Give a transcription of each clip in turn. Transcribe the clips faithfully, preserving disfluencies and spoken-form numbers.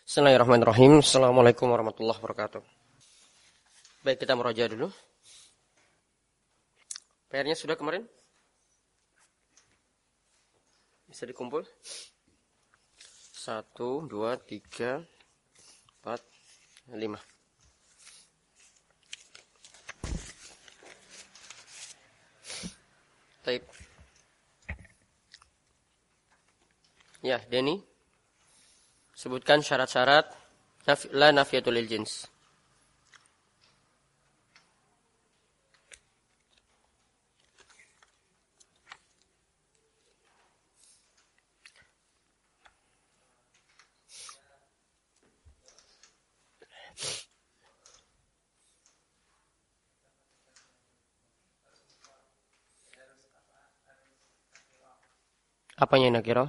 Bismillahirrahmanirrahim. Assalamualaikum warahmatullahi wabarakatuh. Baik, kita meraja dulu. P R-nya sudah kemarin? Bisa dikumpul? Satu, dua, tiga, empat, lima. Taib. Ya, Denny. Sebutkan syarat-syarat naf- la nafiyatul lil jins. Apanya nakirah?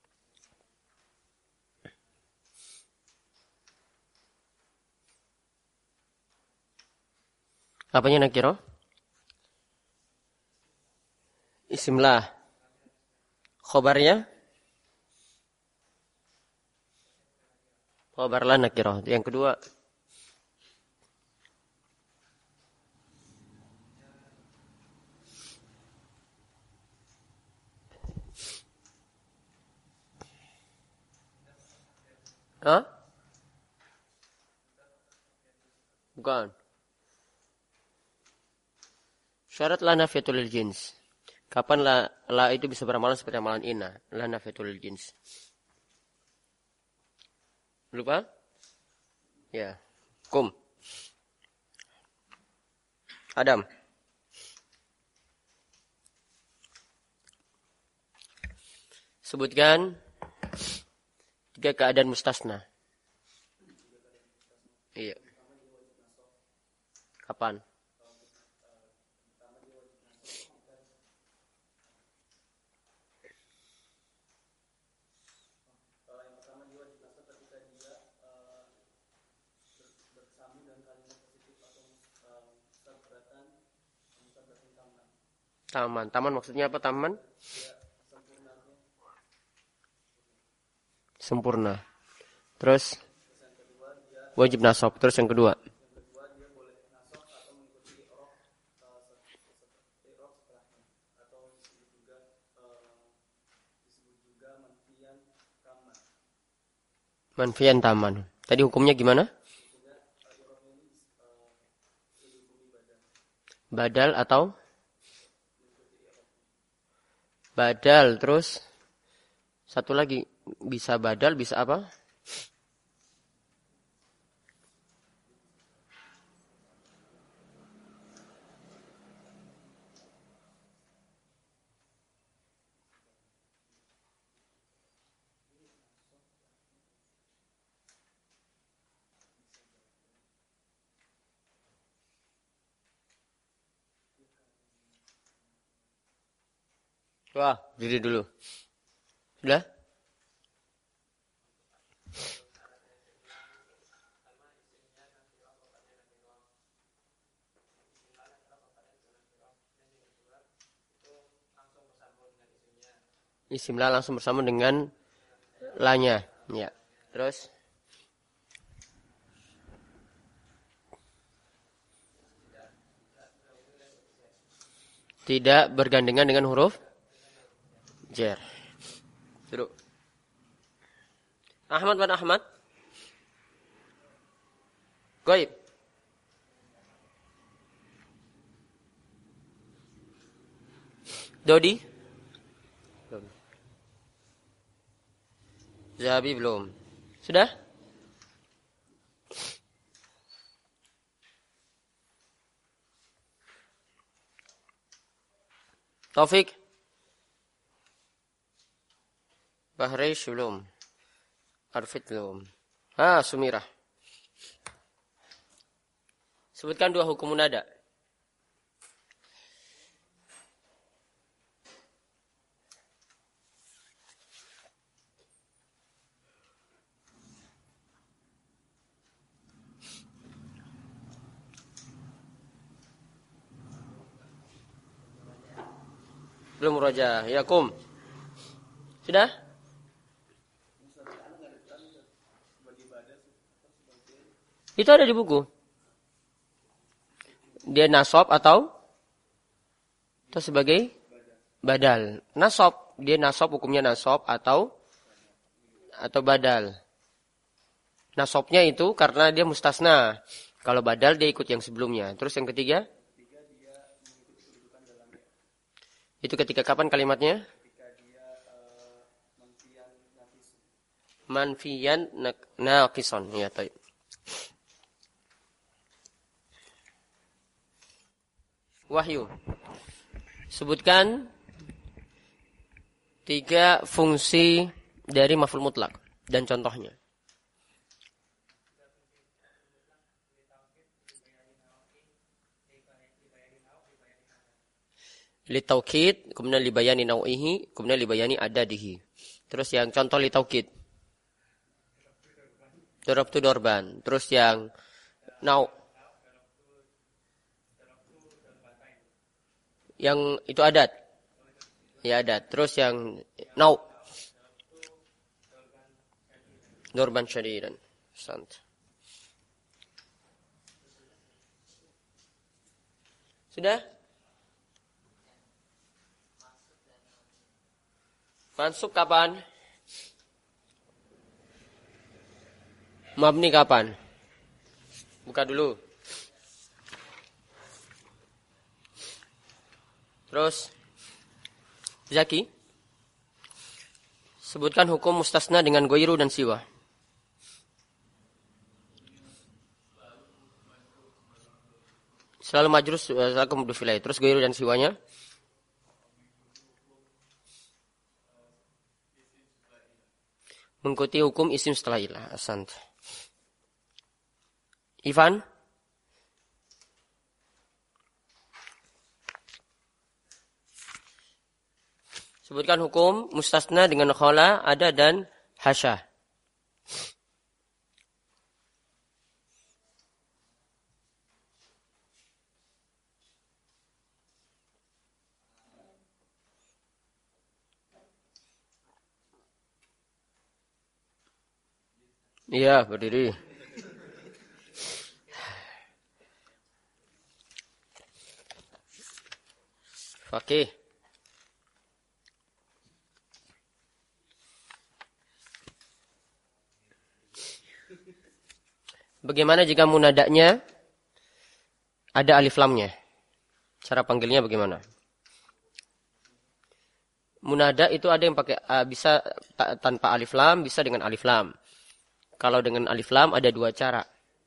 Apanya nakirah? Isimlah. Khobarnya? Khobar la nakirah. Yang kedua. Hah? Bukan. Syarat la nafiyatul lil jins. Kapan la, la itu bisa beramalan seperti amalan inna? La nafiyatul lil jins. Lupa? Ya. Kum. Adam. Sebutkan tiga keadaan mustasna. Iya. Kapan? Taman. Taman maksudnya apa taman? Sempurna. Terus wajib nasab. Terus yang kedua. Manfian taman. Tadi hukumnya gimana? Badal atau? Badal. Terus satu lagi. Bisa badal, bisa apa? Wah, diri dulu. Sudah? Isimlah langsung bersama dengan lanya. Ya. Terus? Tidak bergandengan dengan huruf jar. Duduk. Ahmad bin Ahmad. Goib. Dodi. Belum. Zabi belum. Sudah? Taufik. Bahrish belum. Arfid belum. Ah, Sumirah. Sebutkan dua hukum munada. Belum muraja. Ya, kum. Sudah? Itu ada di buku. Dia nasab atau atau sebagai badal. Nasab, dia nasab hukumnya nasab atau atau badal. Nasabnya itu karena dia mustasna. Kalau badal dia ikut yang sebelumnya. Terus yang ketiga? Itu ketika kapan kalimatnya? Manfiyan naqison. Ya, taib. Wahyu. Sebutkan tiga fungsi dari maf'ul mutlak dan contohnya. Li taukid, kemudian li bayani nau'ihi, kemudian li bayani adadihi. Terus yang contoh li taukid. Darabtu dorban. Terus yang nau. Yang itu adat. Ya adat. Terus yang nau. Dorban syadidan. Sant. Sudah? Mansub kapan? Mabni kapan? Buka dulu. Terus Zaki, sebutkan hukum mustasna dengan goiru dan siwa. Selalu majrus, selalu mudufilai. Terus goiru dan siwanya. Mengikuti hukum isim setelah ilah. Asant. Ivan? Sebutkan hukum mustasna dengan khala, ada dan hasya. Iya, berdiri. Fakih. Bagaimana jika munadanya ada alif lamnya? Cara panggilnya bagaimana? Munada itu ada yang pakai uh, bisa ta, tanpa alif lam, bisa dengan alif lam. Kalau dengan alif lam ada dua cara.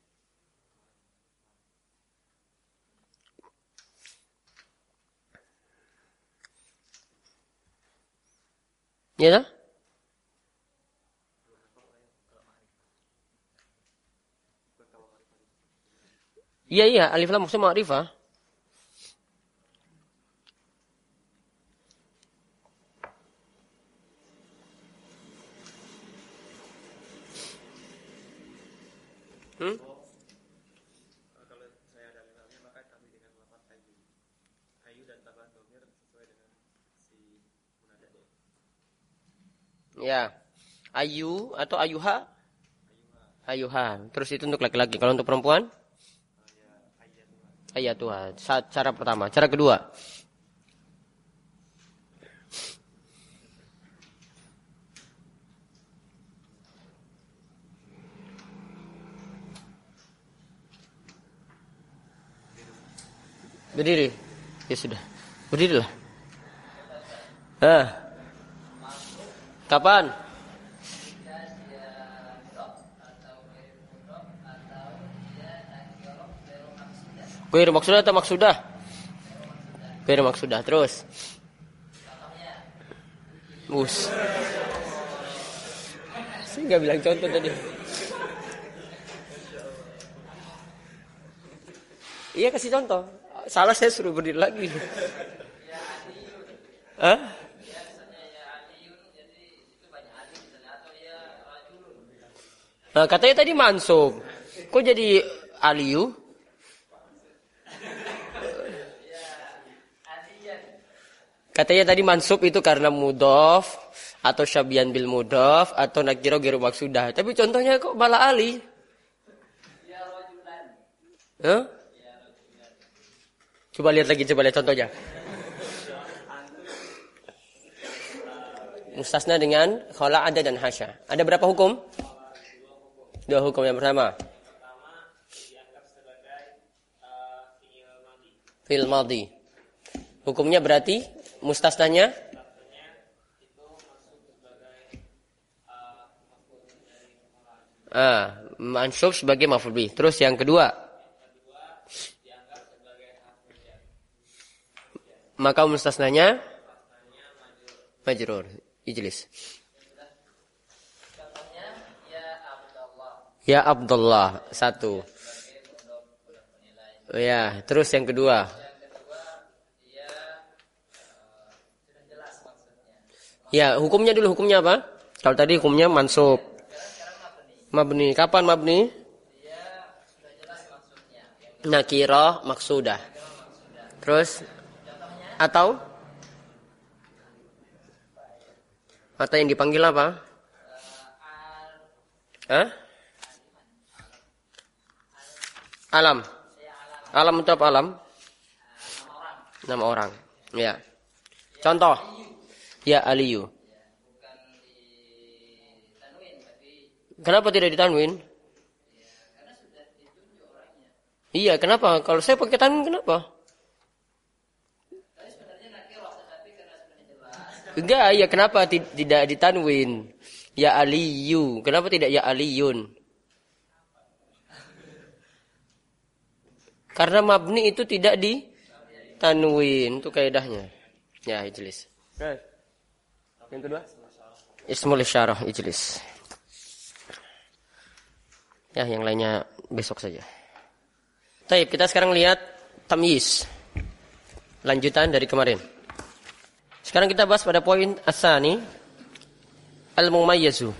Ya? Iya iya, alif lam maksudnya ma'rifah. Hmm? Kalau saya ada lamnya maka kami dengan lafaz ayu. Ayu dan tambahan dhamir sesuai dengan si munada. Ya. Ayu atau ayuha? Ayuha. Terus itu untuk laki-laki. Kalau untuk perempuan? Ayatuha. Cara pertama. Cara kedua. Berdiri. Ya sudah. Berdirilah. Ah. Kapan? Ghair maksudah atau maksudah? Ghair maksudah. Terus. Mus. Saya nggak bilang contoh tadi. Iya kasih contoh. Salah saya suruh berdiri lagi. Hah? Nah, katanya tadi mansub. Kok jadi aliyu? Katanya tadi mansub itu karena mudhof atau syabyan bil mudhaf atau nakira ghairu maksudah. Tapi contohnya kok malah ali. Huh? Coba lihat lagi, coba lihat contohnya. Mustasna dengan khala ada dan hasya. Ada berapa hukum? Dua hukum. Yang pertama, fi'il madhi. Hukumnya berarti mustasnanya ah, mansub sebagai maf'ul bih. Terus yang kedua, maka mustasnanya majrur. Ijlis. Ya Abdullah. Satu. Oh ya, terus yang kedua. Ya, hukumnya dulu, hukumnya apa? Kalau tadi hukumnya mansub. Mabni. Kapan mabni? Nakirah maksudah. Terus atau atau yang dipanggil apa? Hah? Alam. Alam itu apa alam? Nama orang. Ya. Contoh. Ya Aliyu. Kenapa tidak ditanwin? Iya, kenapa? Kalau saya pakai tanwin kenapa? Enggak, ya kenapa tidak ditanwin? Ya Aliyu. Kenapa tidak ya Aliyun? Karena mabni itu tidak ditanwin, itu kaidahnya. Ya, ijlis. Yang kedua? Ismul isyarah, ijlis. Ya, yang lainnya besok saja. Baik, kita sekarang lihat tamyiz. Lanjutan dari kemarin. Sekarang kita bahas pada poin asani al-mumayyizu,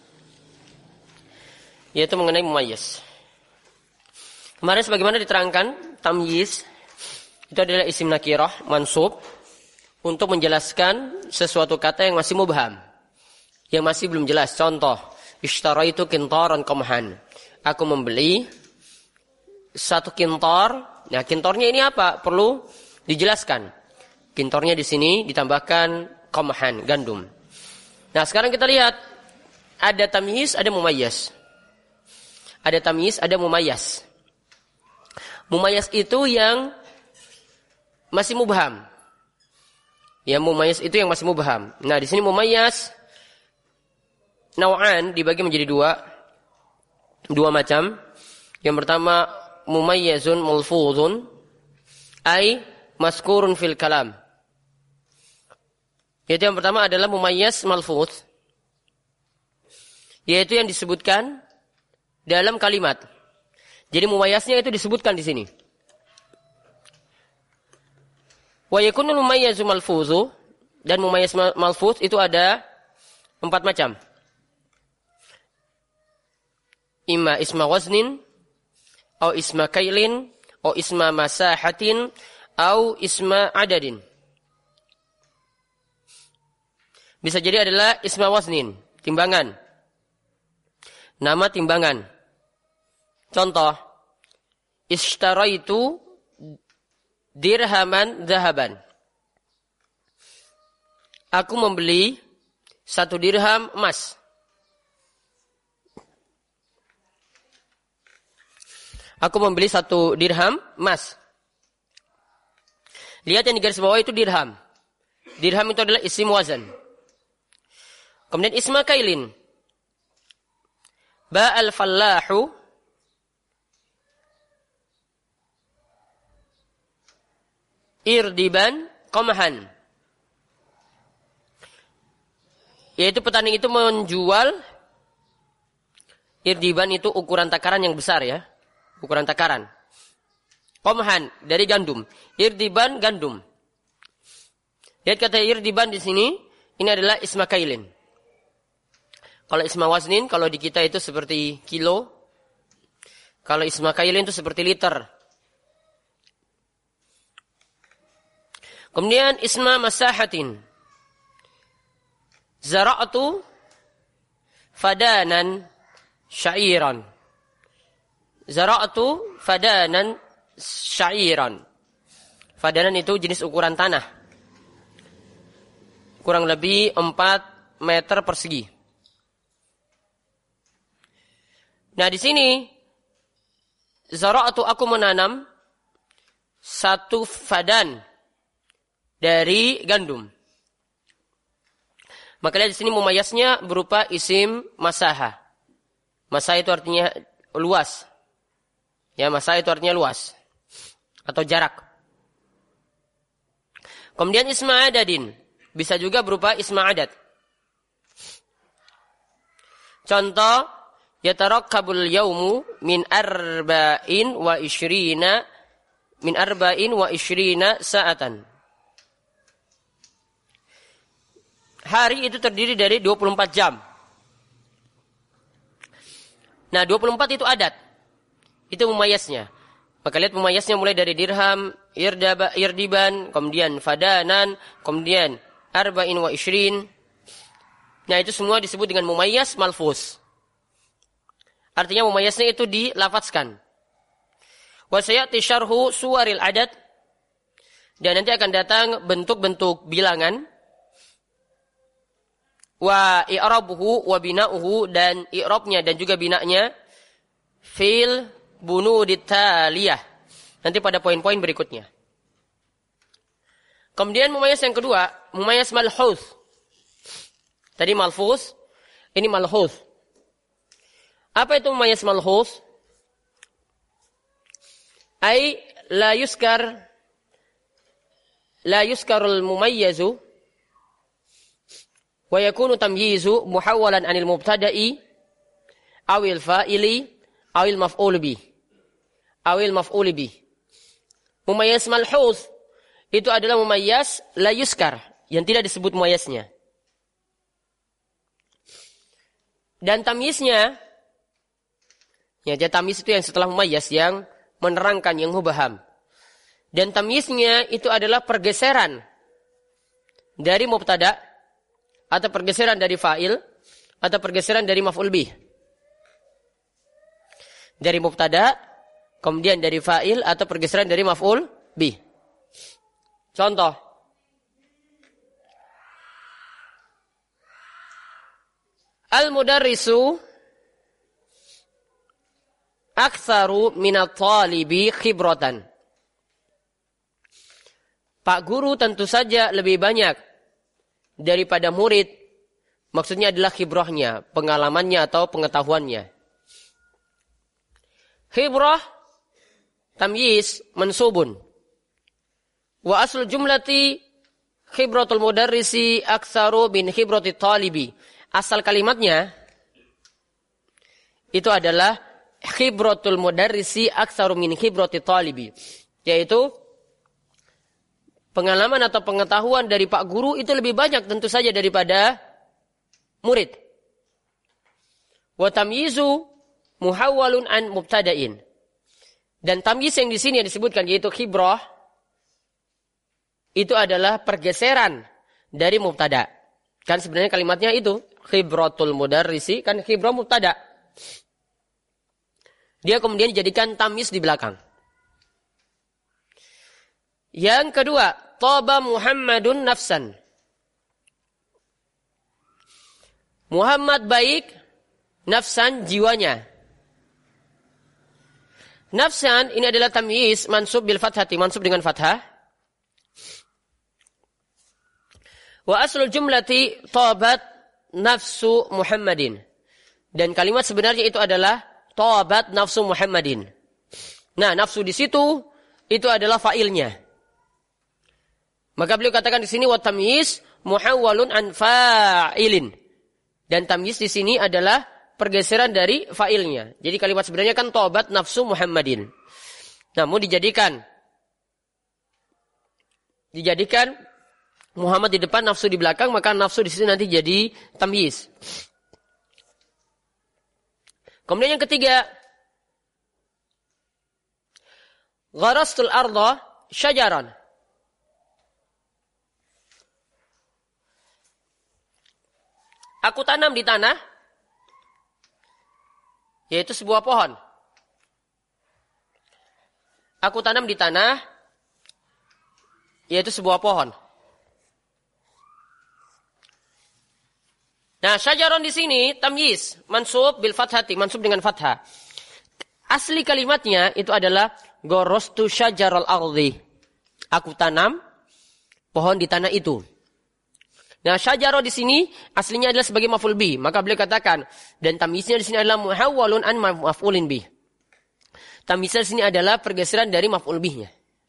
yaitu mengenai mumayyiz. Kemarin sebagaimana diterangkan, tamyiz itu adalah isim nakirah mansub untuk menjelaskan sesuatu kata yang masih mubham, yang masih belum jelas. Contoh, ishtaraitu kintaran qamhan. Aku membeli satu kintor. Nah, kintornya ini apa? Perlu dijelaskan. Kintornya di sini ditambahkan qamhan, gandum. Nah, sekarang kita lihat ada tamyiz, ada mumayyiz. Ada tamyiz, ada mumayyiz. Mumayyiz itu yang masih mubham. Ya, mumayyiz itu yang masih mubham. Nah, di sini mumayyiz naw'an dibagi menjadi dua. Dua macam. Yang pertama mumayyizun mulfuzun ay maskurun fil kalam. Yaitu yang pertama adalah mumayyiz malfuz, yaitu yang disebutkan dalam kalimat. Jadi mumayyiznya itu disebutkan di sini. Wa yakunul mumayyizu malfuzu, dan mumayyiz malfuz itu ada empat macam. Imma isma waznin, atau isma kailin, atau isma masahatin, atau isma adadin. Bisa jadi adalah isma waznin, timbangan. Nama timbangan. Contoh, ishtaraitu dirhaman dhahaban. Aku membeli satu dirham emas. Aku membeli satu dirham emas. Lihat yang di garis bawah itu dirham. Dirham itu adalah isim wazan. Kemudian isma kailin. Ba'al fallahu irdiban qamhan. Yaitu petani itu menjual irdiban, itu ukuran takaran yang besar ya. Ukuran takaran. Qamhan dari gandum. Irdiban gandum. Lihat kata irdiban di sini, ini adalah isma kailin. Kalau isma waznin, kalau di kita itu seperti kilo. Kalau isma kailin itu seperti liter. Kemudian isma masahatin. Zara'tu fadanan sya'iran. Zara'tu fadanan sya'iran. Fadanan itu jenis ukuran tanah. Kurang lebih empat meter persegi. Nah, di sini zara'tu aku menanam satu fadan dari gandum. Maka lihat di sini mumayasnya berupa isim masaha. Masaha itu artinya luas. Ya, masaha itu artinya luas atau jarak. Kemudian isma adadin bisa juga berupa isma adad. Contoh, yatarakkabul yaumu min arba'in wa ishrina min arba'in wa ishrina sa'atan. Hari itu terdiri dari dua puluh empat jam. Nah, dua puluh empat itu adat. Itu mumayasnya. Maka lihat mumayasnya mulai dari dirham, irdaba, irdiban, kemudian fadanan, kemudian arba'in wa ishrin. Nah, itu semua disebut dengan mumayas malfuz. Artinya mumayasnya itu dilafazkan. Wa sayati syarhu suwaril adad. Dan nanti akan datang bentuk-bentuk bilangan. Wa i'rabuhu wa bina'uhu, dan i'rabnya dan juga bina'nya fil bunudit taliyah. Nanti pada poin-poin berikutnya. Kemudian mumayas yang kedua, mumayas malhuz. Tadi malfuz, ini malhuz. Apa itu mumayas malhuz? Ai la yuskar la yuskarul mumayyazu wa yakunu tamyizu muhawwalan 'anil mubtada'i awil fa'ili awil maf'ul bih awil maf'ul bih. Mumayyiz malhuz itu adalah mumayyiz la yuskar, yang tidak disebut mumayyiznya. Dan tamyiznya, ya, jadi tamyiz itu yang setelah mumayyiz, yang menerangkan, yang mubaham. Dan tamyiznya itu adalah pergeseran dari mubtada' atau pergeseran dari fa'il, atau pergeseran dari maf'ul bih. Dari mubtada, kemudian dari fa'il, atau pergeseran dari maf'ul bih. Contoh. Al-mudarrisu aktsaru minat talibi khibratan. Pak guru tentu saja lebih banyak daripada murid, maksudnya adalah khibrahnya, pengalamannya atau pengetahuannya. Khibrah tamyiz mansubun. Wa asl jumlati khibratul mudarrisi aktsaru min khibrati talibi. Asal kalimatnya itu adalah khibratul mudarrisi aktsaru min khibrati talibi, yaitu pengalaman atau pengetahuan dari Pak Guru itu lebih banyak tentu saja daripada murid. Wa tamyizu muhawwalun an mubtada'in. Dan tamyiz yang di sini yang disebutkan yaitu khibrah itu adalah pergeseran dari mubtada'. Kan sebenarnya kalimatnya itu khibratul mudarrisi, kan khibrah mubtada'. Dia kemudian dijadikan tamyiz di belakang. Yang kedua, Taba Muhammadun nafsan. Muhammad baik, nafsan jiwanya. Nafsan ini adalah tamyiz mansub bil fathati, mansub dengan fathah. Wa aslul jumlati tabat nafsu Muhammadin. Dan kalimat sebenarnya itu adalah tabat nafsu Muhammadin. Nah, nafsu di situ itu adalah fa'ilnya. Maka beliau katakan di sini wa tamyiz muhawwalun an fa'ilin. Dan tamyiz di sini adalah pergeseran dari fa'ilnya. Jadi kalimat sebenarnya kan taubat nafsu Muhammadin. Namun dijadikan dijadikan Muhammad di depan, nafsu di belakang, maka nafsu di sini nanti jadi tamyiz. Kemudian yang ketiga, gharastul arda syajaran. Aku tanam di tanah, yaitu sebuah pohon. Aku tanam di tanah, yaitu sebuah pohon. Nah, syajaron di sini tamyiz, mansub bil fathati, mansub dengan fathah. Asli kalimatnya itu adalah gorostu syajarul ardi. Aku tanam pohon di tanah itu. Nah, syajaro di sini aslinya adalah sebagai maf'ul bih, maka beliau katakan dan tamyiznya di sini adalah muhawwalun an maf'ulin bih. Tamyiznya di sini adalah pergeseran dari maf'ul bihnya.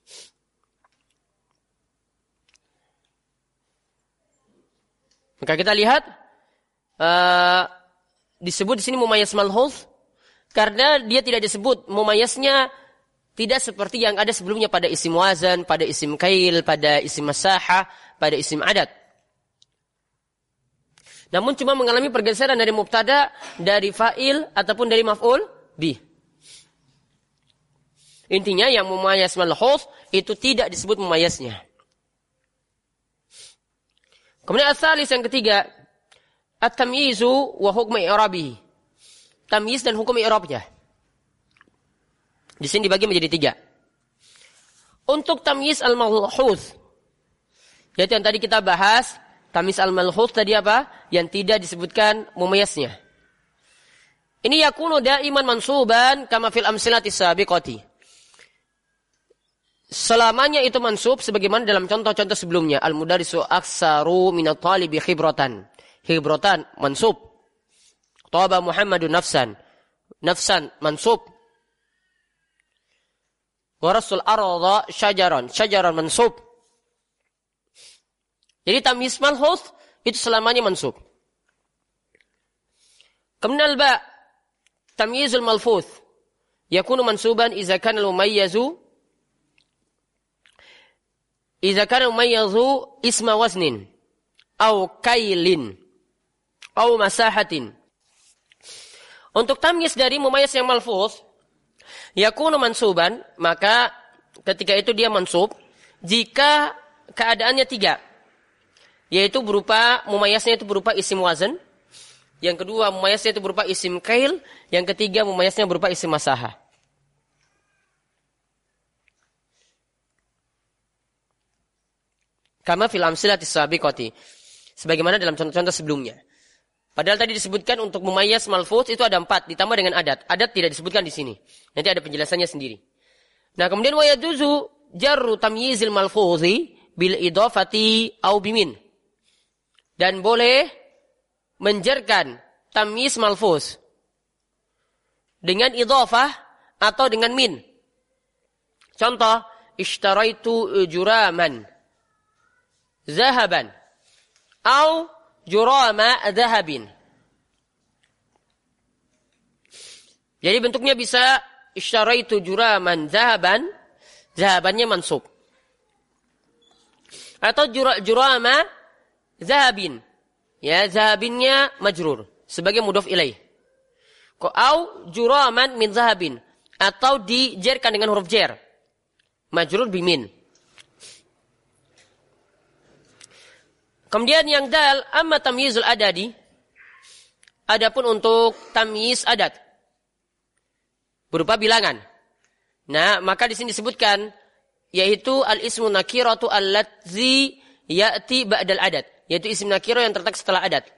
Maka kita lihat Uh, disebut di sini mumayyiz malhuz karena dia tidak disebut mumayyiznya tidak seperti yang ada sebelumnya pada isim wazan, pada isim kail, pada isim masahah, pada isim adat. Namun cuma mengalami pergeseran dari mubtada, dari fa'il ataupun dari maf'ul bih. Intinya yang mumayyiz malhuz itu tidak disebut mumayyiznya. Kemudian as-salis yang ketiga, at-tamyizu wa hukmu i'rabihi. Tamyiz dan hukum i'rabnya. Di sini dibagi menjadi tiga. Untuk tamyiz al-malhuz, yaitu yang tadi kita bahas, tamyiz al-malhuz tadi apa? Yang tidak disebutkan mumayyiznya. Ini yakunu daiman mansuban kama fil amsilati sabiqati. Selamanya itu mansub sebagaimana dalam contoh-contoh sebelumnya. Al-mudarisu aksaru minat talibi khibratan. Khibratan mansub. Taba Muhammadun nafsan. Nafsan mansub. Warasul arda syajaran. Syajaran mansub. Jadi tamyiz malhuz itu selamanya mansub. Kemudian al-ba tamyizul malfuz yakunu mansuban idza kana al-mumayyizu idza kana al-mumayyizu isma waznin aw kailin aw masahatin. Untuk tamyiz dari mumayyiz yang malfuz yakunu mansuban, maka ketika itu dia mansub jika keadaannya tiga, yaitu berupa mumayyiznya itu berupa isim wazn, yang kedua mumayyiznya itu berupa isim kail, yang ketiga mumayyiznya berupa isim masahah. Kama fil amsilati sabiqati, sebagaimana dalam contoh-contoh sebelumnya. Padahal tadi disebutkan untuk mumayyiz malfuz itu ada empat, ditambah dengan adat. Adat tidak disebutkan di sini. Nanti ada penjelasannya sendiri. Nah, kemudian wa yajuzu jarru tamyizil malfuzi bil idhafati au bimin. Dan boleh menjarkan tamyiz malfuz dengan idhafah atau dengan min. Contoh, ishtaraitu juraman zahaban au jurama dhahabin. Jadi bentuknya bisa ishtaraitu juraman zahaban, zahabannya mansub. Atau jurama zahabin. Ya, zahabinnya majrur sebagai mudhaf ilaih. Au juraman min zahabin, atau dijarkan dengan huruf jar. Majrur bimin. Kemudian yang dal, amma tamyizul adadi. Adapun untuk tamyiz adat berupa bilangan. Nah, maka di sini disebutkan yaitu al-ismu nakiratu alladzi ya'ti ba'dal adat, yaitu isim nakirah yang terletak setelah adat.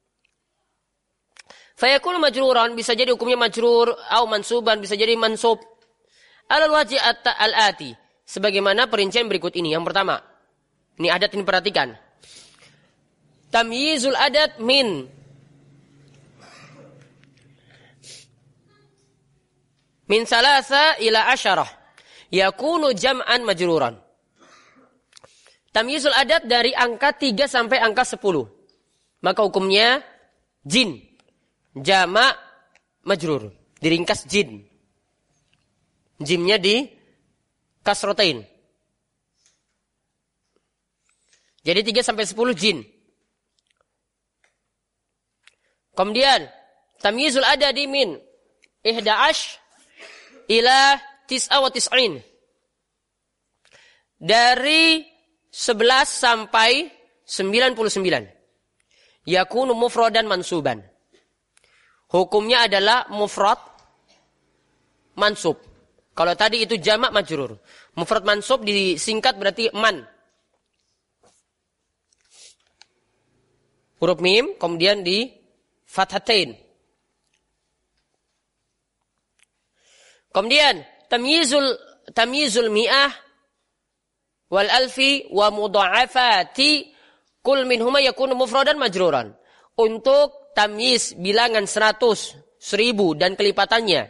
Fayakunu majruran, bisa jadi hukumnya majrur, au mansuban, bisa jadi mansub. Alal wajhi al-ati, sebagaimana perincian berikut ini. Yang pertama, ini adat ini perhatikan. Tamyizul adat min min salasa ila asyarah yakunu jam'an majruran. Tamyizul adat dari angka tiga sampai angka sepuluh, maka hukumnya jin, jama' majrur, diringkas jin, jimnya di kasrotain. Jadi tiga sampai sepuluh jin. Kemudian tamyizul adadi min ihda ash ila tis'a wa tis'in, dari sebelas sampai sembilan puluh sembilan, yakunu mufradan mansuban. Hukumnya adalah mufrad mansub. Kalau tadi itu jamak majrur. Mufrad mansub disingkat berarti man. Huruf mim kemudian di fathatain. Kemudian tamyizul tamyizul mi'ah wal alfi wa mudha'afati kul minhuma yakunu mufradan majruran. Untuk tamyiz bilangan seratus, seribu dan kelipatannya.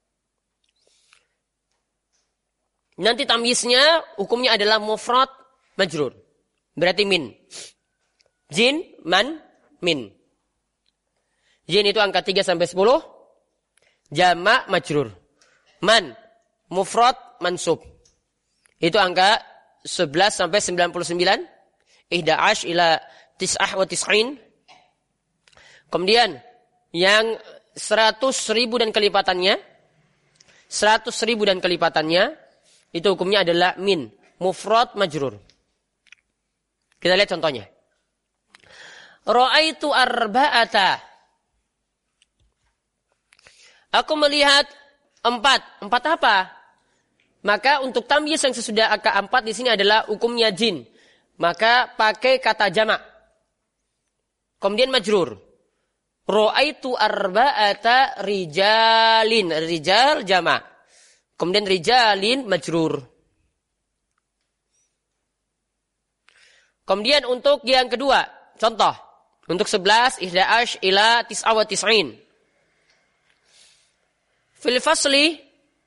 Nanti tamyiznya hukumnya adalah mufrad majrur. Berarti min. Jin, man, min. Jin itu angka tiga sampai sepuluh. Jamak majrur. Man, mufrad mansub. Itu angka sebelas sampai sembilan puluh sembilan. Ihda ash ila tis'ah wa tis'in. Kemudian yang seratus ribu dan kelipatannya. Seratus ribu dan kelipatannya. Itu hukumnya adalah min. Mufrad majrur. Kita lihat contohnya. Ra'aitu arba'ata. Aku melihat empat. Empat apa? Maka untuk tamyiz yang sesudah angka empat di sini adalah hukumnya jin. Maka pakai kata jamak. Kemudian majrur. Ra'aitu arba'ata rijalin. Rijal jamak. Kemudian rijalin majrur. Kemudian untuk yang kedua. Contoh. Untuk sebelas. Ihda'ash ila tis'a wa tis'in. Fil fasli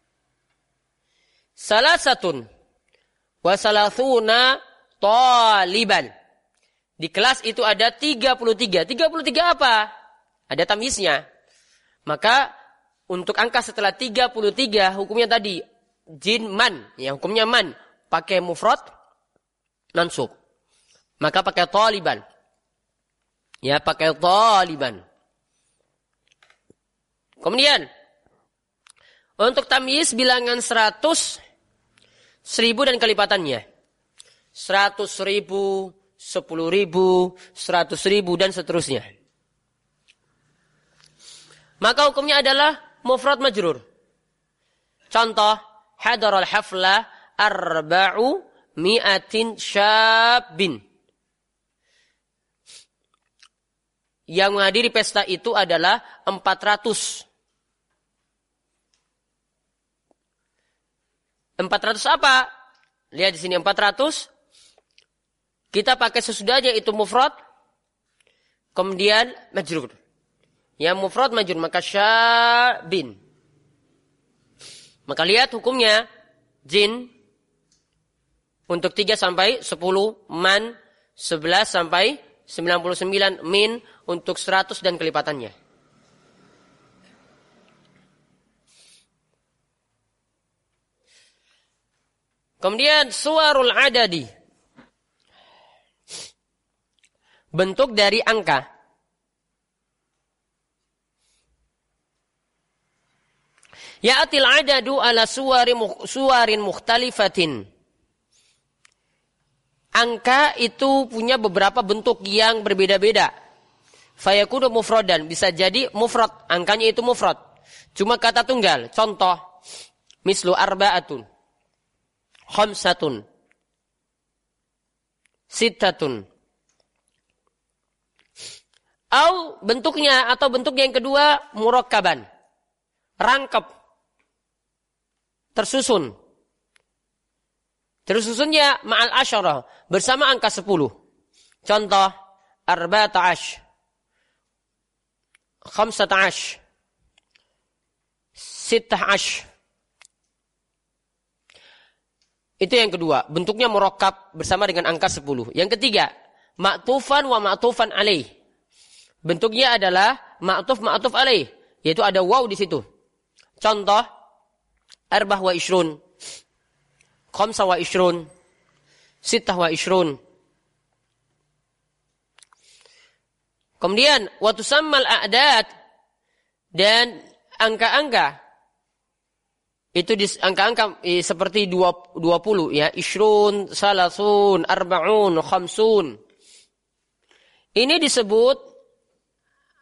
salasatun wa salathuna taliban. Di kelas itu ada tiga puluh tiga. tiga puluh tiga apa? Ada tamyiznya. Maka untuk angka setelah tiga puluh tiga hukumnya tadi jin man, ya hukumnya man, pakai mufrad mansub. Maka pakai taliban. Ya, pakai taliban. Kemudian untuk tamyiz bilangan seratus, seribu dan kelipatannya. Seratus ribu, sepuluh ribu, seratus ribu dan seterusnya. Maka hukumnya adalah mufrad majrur. Contoh, hadaral hafla arba'u mi'atin syabin. Yang menghadiri pesta itu adalah empat ratus. empat ratus apa? Lihat di sini empat ratus. Kita pakai sesudahnya itu mufrad. Kemudian majrur. Yang mufrad majrur maka syabin. Maka lihat hukumnya jin untuk tiga sampai sepuluh, man sebelas sampai sembilan puluh sembilan, min untuk seratus dan kelipatannya. Kemudian suwarul adadi. Bentuk dari angka. Ya'til adadu ala suwari suwarin mukhtalifatin. Angka itu punya beberapa bentuk yang berbeda-beda. Fayakunu mufradan, bisa jadi mufrad, angkanya itu mufrad. Cuma kata tunggal. Contoh, mislu arba'atun, khamsatun, sittatun. Au bentuknya atau bentuk yang kedua murakkaban. Rangkap. Tersusun. Tersusunnya ma'al asyarah. Bersama angka sepuluh. Contoh. Arba'ata'ash. Khamsata'ash. Sitta'ash. Itu yang kedua. Bentuknya murakkab bersama dengan angka sepuluh. Yang ketiga. Ma'tufan wa ma'tufan alaih. Bentuknya adalah ma'tuf ma'tuf alaih. Yaitu ada waw di situ. Contoh. Arbah wa ishrun. Khamsa wa ishrun. Sittah wa ishrun. Kemudian. Watusammal a'dad. Dan angka-angka. Itu di angka-angka eh, seperti dua puluh ya. Ishrun, salasun, arba'un, khamsun. Ini disebut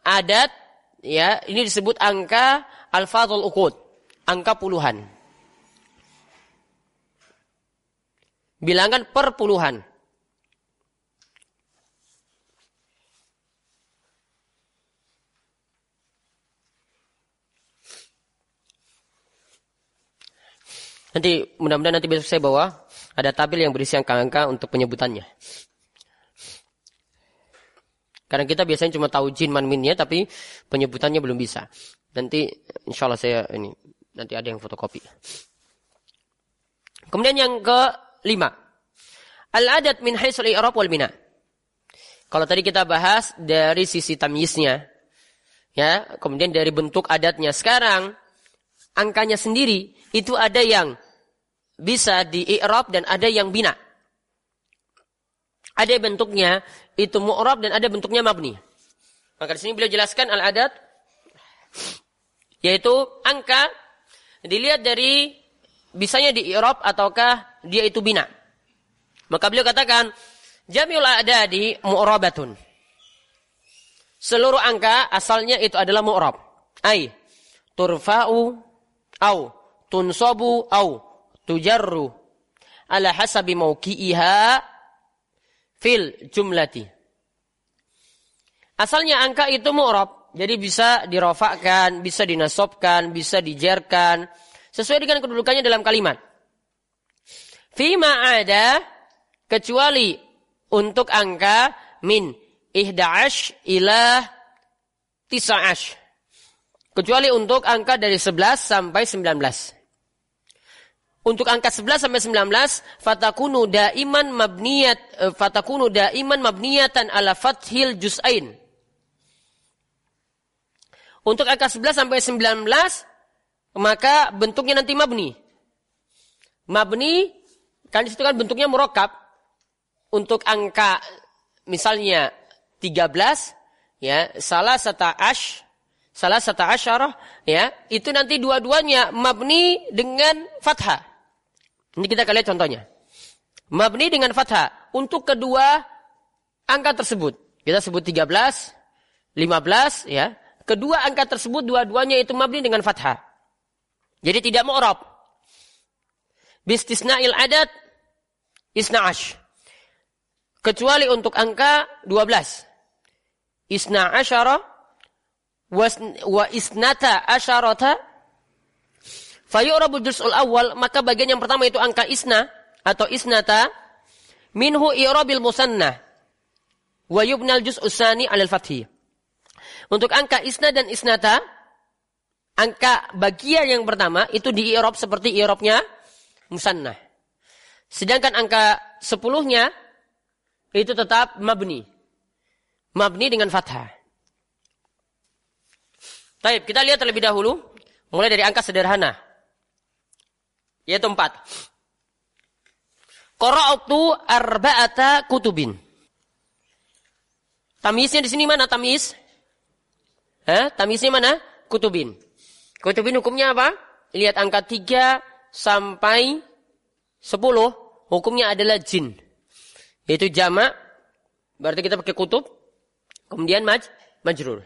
adat, ya, ini disebut angka alfadzul uqud, angka puluhan. Bilangan per puluhan. Nanti mudah-mudahan nanti besok saya bawa ada tabel yang berisi angka-angka untuk penyebutannya. Karena kita biasanya cuma tahu jin man minnya tapi penyebutannya belum bisa. Nanti insyaallah saya ini nanti ada yang fotokopi. Kemudian yang kelima, al-adat min haitsul i'rab wal bina. Kalau tadi kita bahas dari sisi tamyiznya, ya, kemudian dari bentuk adatnya. Sekarang angkanya sendiri itu ada yang bisa di-i'rab dan ada yang bina. Ada bentuknya itu mu'rab dan ada bentuknya mabni. Maka di sini beliau jelaskan al-adat yaitu angka dilihat dari bisanya di-i'rab ataukah dia itu bina. Maka beliau katakan jami'ul a'dadi mu'rabatun. Seluruh angka asalnya itu adalah mu'rab. Ai turfa'u au tunsabu au tujarru ala hasabi mauqi'iha fil jumlati. Asalnya angka itu mu'rab, jadi bisa dirofakkan, bisa dinasobkan, bisa dijarkan sesuai dengan kedudukannya dalam kalimat. Fima ada, kecuali untuk angka min ihda'ash ila tisa'ash. Kecuali untuk angka dari sebelas sampai sembilan belas. Untuk angka sebelas sampai sembilan belas fatakunu daiman mabniyat fatakunu daiman mabniyatan ala fathil juz'ain. Untuk angka sebelas sampai sembilan belas maka bentuknya nanti mabni. Mabni kan di situ kan bentuknya murakkab. Untuk angka misalnya tiga belas ya, salah sata ash, salah sata asyarah ya, itu nanti dua-duanya mabni dengan fathah. Ini kita akan lihat contohnya. Mabni dengan fathah untuk kedua angka tersebut. Kita sebut tiga belas, lima belas ya. Kedua angka tersebut dua-duanya itu mabni dengan fathah. Jadi tidak mu'rab. Bistisna'il adad isna'ash. Kecuali untuk angka dua belas. Isna asyara wa isnata asyarata fayu'rabul juz'ul awal, maka bagian yang pertama itu angka isna atau isnata minhu i'rabil musanna wa yubnal juz'us tsani 'alal fathi. Untuk angka isna dan isnata, angka bagian yang pertama itu di-i'rab seperti i'rabnya musanna. Sedangkan angka sepuluhnya itu tetap mabni. Mabni dengan fathah. Baik, kita lihat terlebih dahulu mulai dari angka sederhana. Yaitu empat. Qara'tu arba'ata kutubin. Tamyiznya di sini mana tamyiz? Eh, tamyiznya mana? Kutubin. Kutubin hukumnya apa? Lihat angka tiga sampai sepuluh, hukumnya adalah jin. Yaitu jamak, berarti kita pakai kutub, kemudian maj, majrur.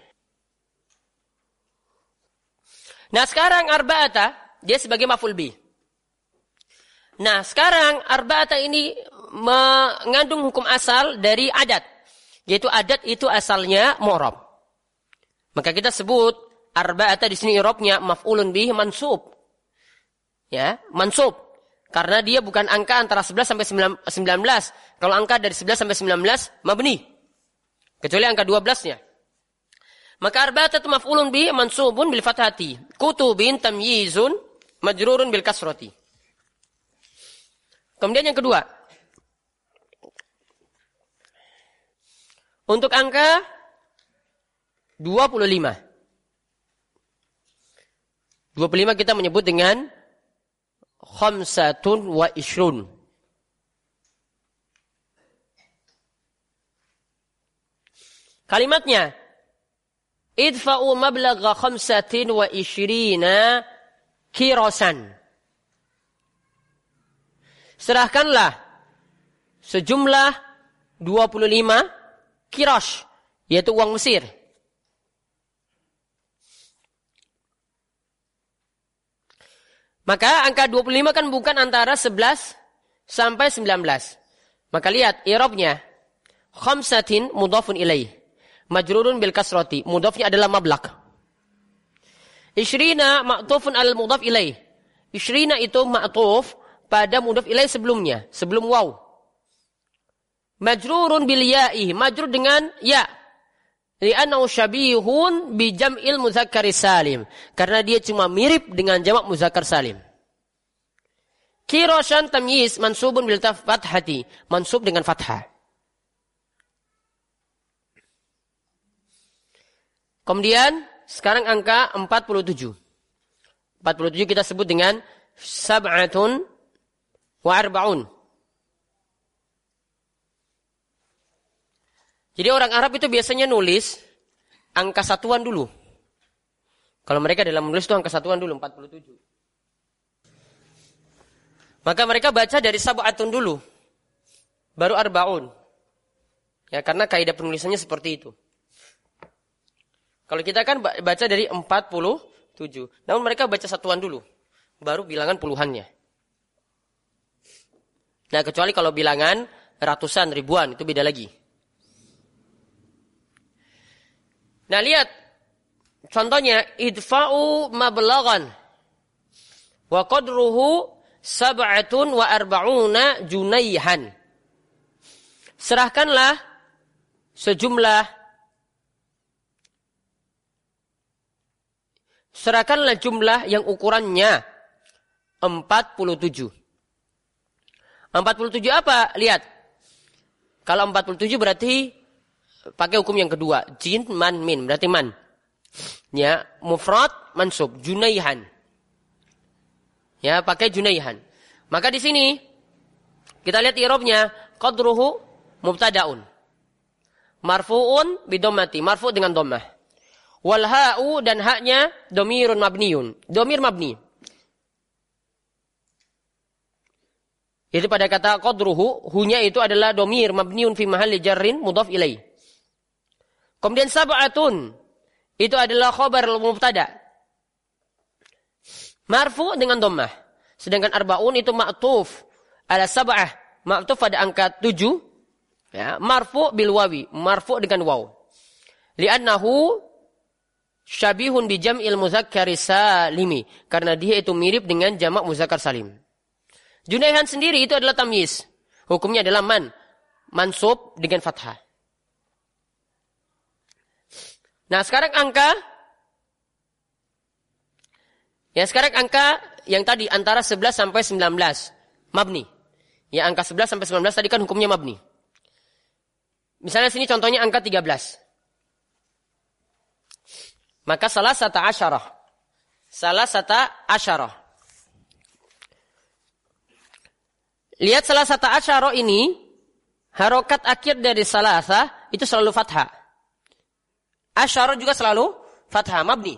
Nah sekarang arba'ata, dia sebagai maf'ul bih. Nah sekarang arba'ata ini mengandung hukum asal dari adat. Yaitu adat itu asalnya mu'rab. Maka kita sebut arba'ata di sini i'rabnya maf'ulun bih mansub. Ya, mansub. Karena dia bukan angka antara sebelas sampai sembilan belas. Kalau angka dari sebelas sampai sembilan belas mabni. Kecuali angka dua belas-nya. Maka arba'ata itu maf'ulun bih mansubun bil fathati. Kutubin tamyizun majrurun bil kasrati. Kemudian yang kedua. Untuk angka dua puluh lima. dua puluh lima kita menyebut dengan khamsatun wa ishrun. Kalimatnya idfa'u mablagha khamsatin wa ishrina kirasan. Serahkanlah sejumlah dua puluh lima kiras, yaitu uang Mesir. Maka angka dua puluh lima kan bukan antara sebelas sampai sembilan belas. Maka lihat i'rabnya. Khamsatin mudhafun ilaih. Majrurun bil kasrati. Mudhafnya adalah mablaq. Ishrina ma'tufun al mudhaf ilaih. Ishrina itu ma'tuf pada mudhaf ilaih sebelumnya. Sebelum waw. Majrurun bil ya'i. Majrur dengan ya. Li'annahu syabihun bi jam'il muzakkar salim. Karena dia cuma mirip dengan jamak muzakkar salim. Kirashan tamyiz mansubun bil fathati. Mansub dengan fathah. Kemudian sekarang angka empat puluh tujuh. empat puluh tujuh kita sebut dengan sab'atun wa arba'un. Jadi orang Arab itu biasanya nulis angka satuan dulu. Kalau mereka dalam menulis itu angka satuan dulu, empat puluh tujuh. Maka mereka baca dari sab'atun dulu. Baru arba'un. Ya, karena kaidah penulisannya seperti itu. Kalau kita kan baca dari empat puluh tujuh. Namun mereka baca satuan dulu. Baru bilangan puluhannya. Nah, kecuali kalau bilangan ratusan, ribuan, itu beda lagi. Nah, lihat. Contohnya, idfa'u mablaghan. Wa qadruhu sab'atun wa arba'una junayhan. Serahkanlah sejumlah Serahkanlah jumlah yang ukurannya empat puluh tujuh. empat puluh tujuh apa? Lihat. Kalau empat puluh tujuh berarti pakai hukum yang kedua. Jin, man, min. Berarti man. Ya, mufrad, mansub. Junayhan. Ya, pakai junayhan. Maka di sini kita lihat i'rabnya. Qadruhu mubtada'un. Marfu'un bidommati. Marfu' dengan dhammah. Wal ha'u dan haknya domirun mabniun. Domir mabni. Itu pada kata qadruhu, hunya itu adalah domir mabniun fi mahalli jarrin mudhaf ilaih. Kemudian sab'atun, itu adalah khabar mubtada. Marfu dengan dhammah. Sedangkan arba'un itu ma'tuf ala sab'ah. Ma'tuf pada angka tujuh. Ya, marfu bil wawi. Marfu dengan waw. Li'annahu syabihun bi jam'il muzakkar salimi, karena dia itu mirip dengan jamak muzakkar salim. Junayhan sendiri itu adalah tamyiz. Hukumnya adalah man, mansub dengan fathah. Nah, sekarang angka Ya, sekarang angka yang tadi antara sebelas sampai sembilan belas mabni. Ya, angka sebelas sampai sembilan belas tadi kan hukumnya mabni. Misalnya sini contohnya angka tiga belas. Maka salah sata asyarah. Salah sata asyarah. Lihat salah sata asyarah ini, harokat akhir dari salasa itu selalu fathah. Asyarah juga selalu fathah, mabni.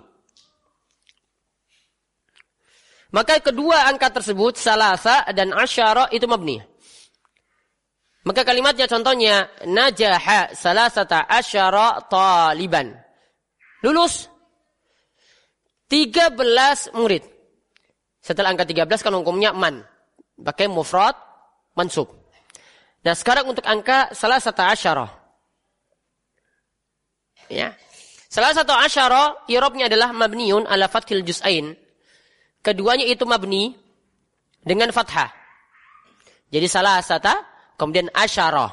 Maka kedua angka tersebut, salasa dan asyarah itu mabni. Maka kalimatnya contohnya, najaha salasata asyarah taliban. Lulus tiga belas murid. Setelah angka tiga belas kan hukumnya man. Pakai mufrad mansub. Nah, sekarang untuk angka salah satu asyarah. Ya. Salah satu asyarah i'rabnya adalah mabniun ala fathil juz'ain. Keduanya itu mabni dengan fathah. Jadi salah satu kemudian asyarah.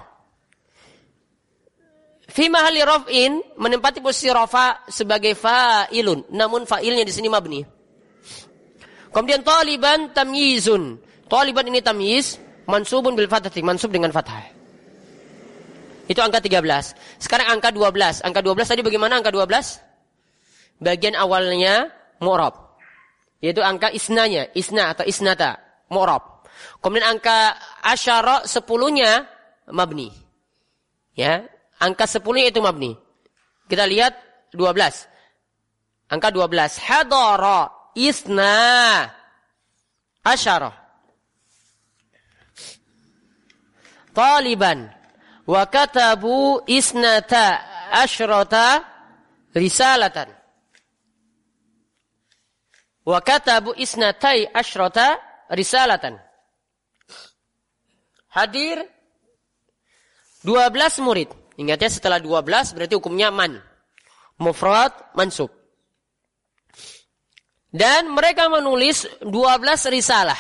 Fi mahalli raf'in menempati posisi rafa sebagai fa'ilun, namun fa'ilnya di sini mabni. Kemudian taliban tamyizun. Taliban ini tamyiz, mansubun bil fathati, mansub dengan fathah. Itu angka tiga belas. Sekarang angka dua belas. Angka dua belas tadi bagaimana angka dua belas? Bagian awalnya mu'rab. Yaitu angka isnanya, isna atau isnata, mu'rab. Kemudian angka asyara sepuluhnya mabni. Ya, angka sepuluhnya itu mabni. Kita lihat dua belas. Angka dua belas. Hadara isna asyara. Taliban wa katabu isnata asyrata risalatan. Wa katabu isnatai asyrata risalatan. Hadir dua belas murid. Ingat ya, setelah dua belas berarti hukumnya man. Mufrad mansub. Dan mereka menulis dua belas risalah.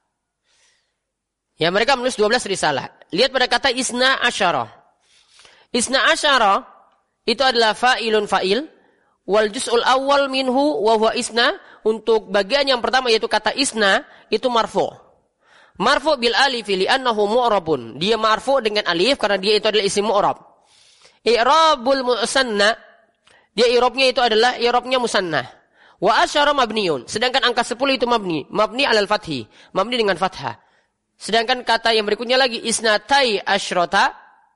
Ya, mereka menulis dua belas risalah. Lihat pada kata isna asyara. Isna asyara itu adalah fa'ilun fa'il. Wal juz'ul awal minhu wa huwa isna. Untuk bagian yang pertama yaitu kata isna itu marfu'. Marfu' bil alif li'annahu mu'rabun. Dia marfu' dengan alif karena dia itu adalah isim mu'rab. I'rabul musanna, dia i'rabnya itu adalah i'rabnya musanna. Wa asyara mabniun. Sedangkan angka sepuluh itu mabni, mabni alal fathi, mabni dengan fathah. Sedangkan kata yang berikutnya lagi isnatai asyrata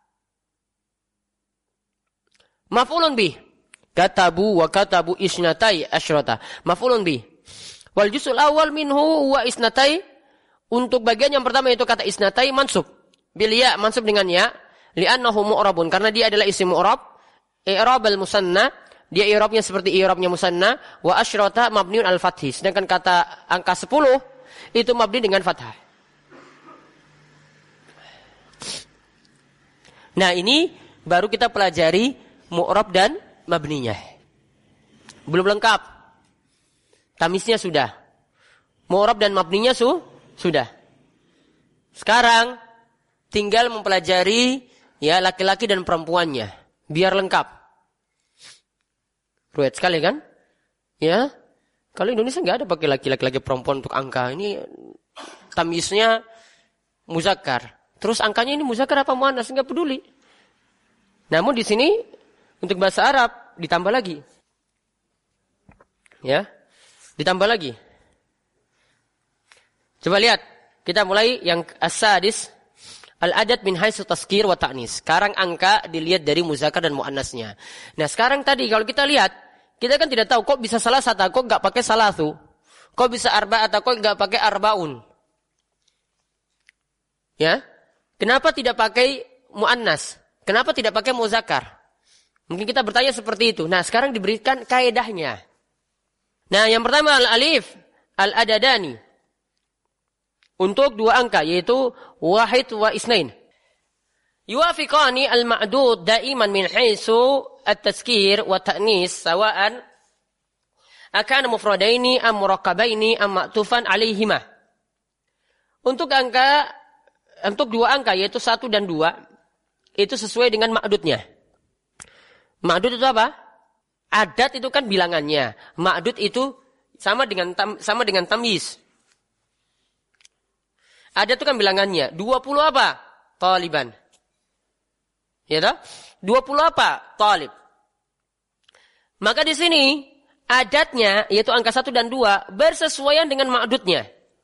maf'ulun bih. Katabu wa katabu isnatai asyrata maf'ulun bih. Wal juz'ul awal minhu wa isnatai. Untuk bagian yang pertama itu kata isnatai mansub. Bil ya, mansub dengan ya. Li'annahu mu'rabun, karena dia adalah isim mu'rab. I'rab al-musanna, dia i'rabnya seperti i'rabnya musanna. Wa asyrata mabniun al-fathi. Sedangkan kata angka sepuluh itu mabni dengan fathah. Nah, ini baru kita pelajari mu'rab dan mabninya. Belum lengkap. Tamisnya sudah. Mu'rab dan mabninya su, sudah. Sekarang tinggal mempelajari ya laki-laki dan perempuannya. Biar lengkap. Ruwet sekali kan? Ya. Kalau Indonesia nggak ada pakai laki-laki perempuan untuk angka. Ini tamisnya muzakkar. Terus angkanya ini muzakkar apa muannas? Enggak peduli. Namun di sini untuk bahasa Arab ditambah lagi. Ya. Ditambah lagi. Coba lihat, kita mulai yang as-sadis, al-adad min haitsu tazkir wa ta'nis. Sekarang angka dilihat dari muzakkar dan muannasnya. Nah, sekarang tadi kalau kita lihat, kita kan tidak tahu kok bisa salah satu, kok enggak pakai salatu. Kok bisa arba atau kok enggak pakai arbaun. Ya? Kenapa tidak pakai muannas? Kenapa tidak pakai muzakkar? Mungkin kita bertanya seperti itu. Nah, sekarang diberikan kaedahnya. Nah, yang pertama al-alif, al-adadani. Untuk dua angka, yaitu wahid wa isnain. Yuwafiqani al-ma'dud daiman min haitsu at-tazkir wa ta'nis sawa'an akan mufradaini am murakkabaini am ma'tufan alaihima. Untuk angka, untuk dua angka, yaitu satu dan dua, itu sesuai dengan ma'dudnya. Ma'dud itu apa? Adat itu kan bilangannya. Ma'dud itu sama dengan tam, sama dengan tamyiz. Ada itu kan bilangannya. dua puluh apa? Taliban. Ya toh? dua puluh apa? Talib. Maka di sini adatnya yaitu angka satu dan dua bersesuaian dengan ma'dudnya.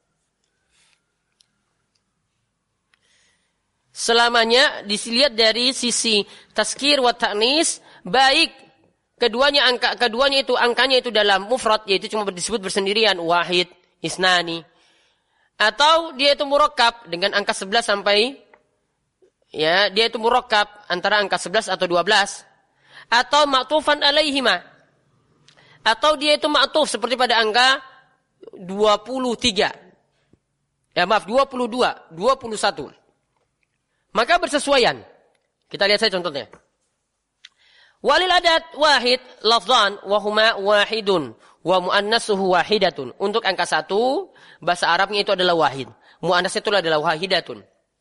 Selamanya dilihat dari sisi tazkir wa ta'nis, baik keduanya angka keduanya itu angkanya itu dalam mufrad, yaitu cuma disebut bersendirian wahid, isnani. Atau dia itu murakkab dengan angka sebelas sampai ya, dia itu murakkab antara angka sebelas atau dua belas. Atau ma'tufan alaihima. Atau dia itu ma'tuf seperti pada angka dua puluh tiga. Ya maaf, dua puluh dua, dua puluh satu. Maka bersesuaian. Kita lihat saja contohnya. Walil adat wahid lafzan wa huma wahidun. Wa muannasuhu wahidatun. Untuk angka satu, bahasa Arabnya itu adalah wahid. Muannasnya itu adalah wahidatun.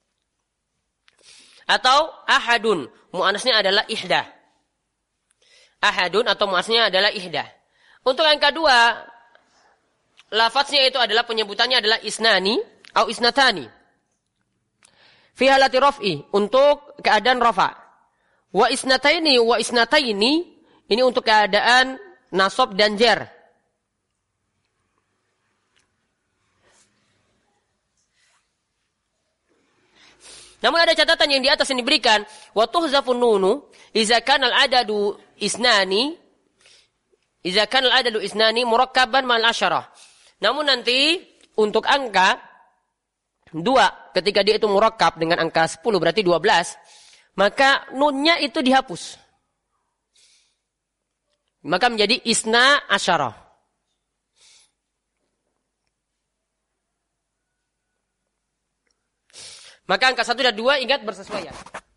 Atau ahadun. Muannasnya adalah ihda. Ahadun atau muannasnya adalah ihda. Untuk angka dua, lafaznya itu adalah penyebutannya adalah isnani atau isnatani. Fi halati raf'i, untuk keadaan rafa. Wa isnataini wa isnataini, ini untuk keadaan nasab dan jar. Namun ada catatan yang di atas yang diberikan, wa tuhzafun nunu idza kana al-adadu isnani idza kana al-adadu isnani murakkaban ma'al asyarah. Namun nanti untuk angka dua ketika dia itu murakkab dengan angka sepuluh berarti dua belas, maka nunnya itu dihapus. Maka menjadi isna asyarah. Maka angka satu dan dua ingat bersesuaian.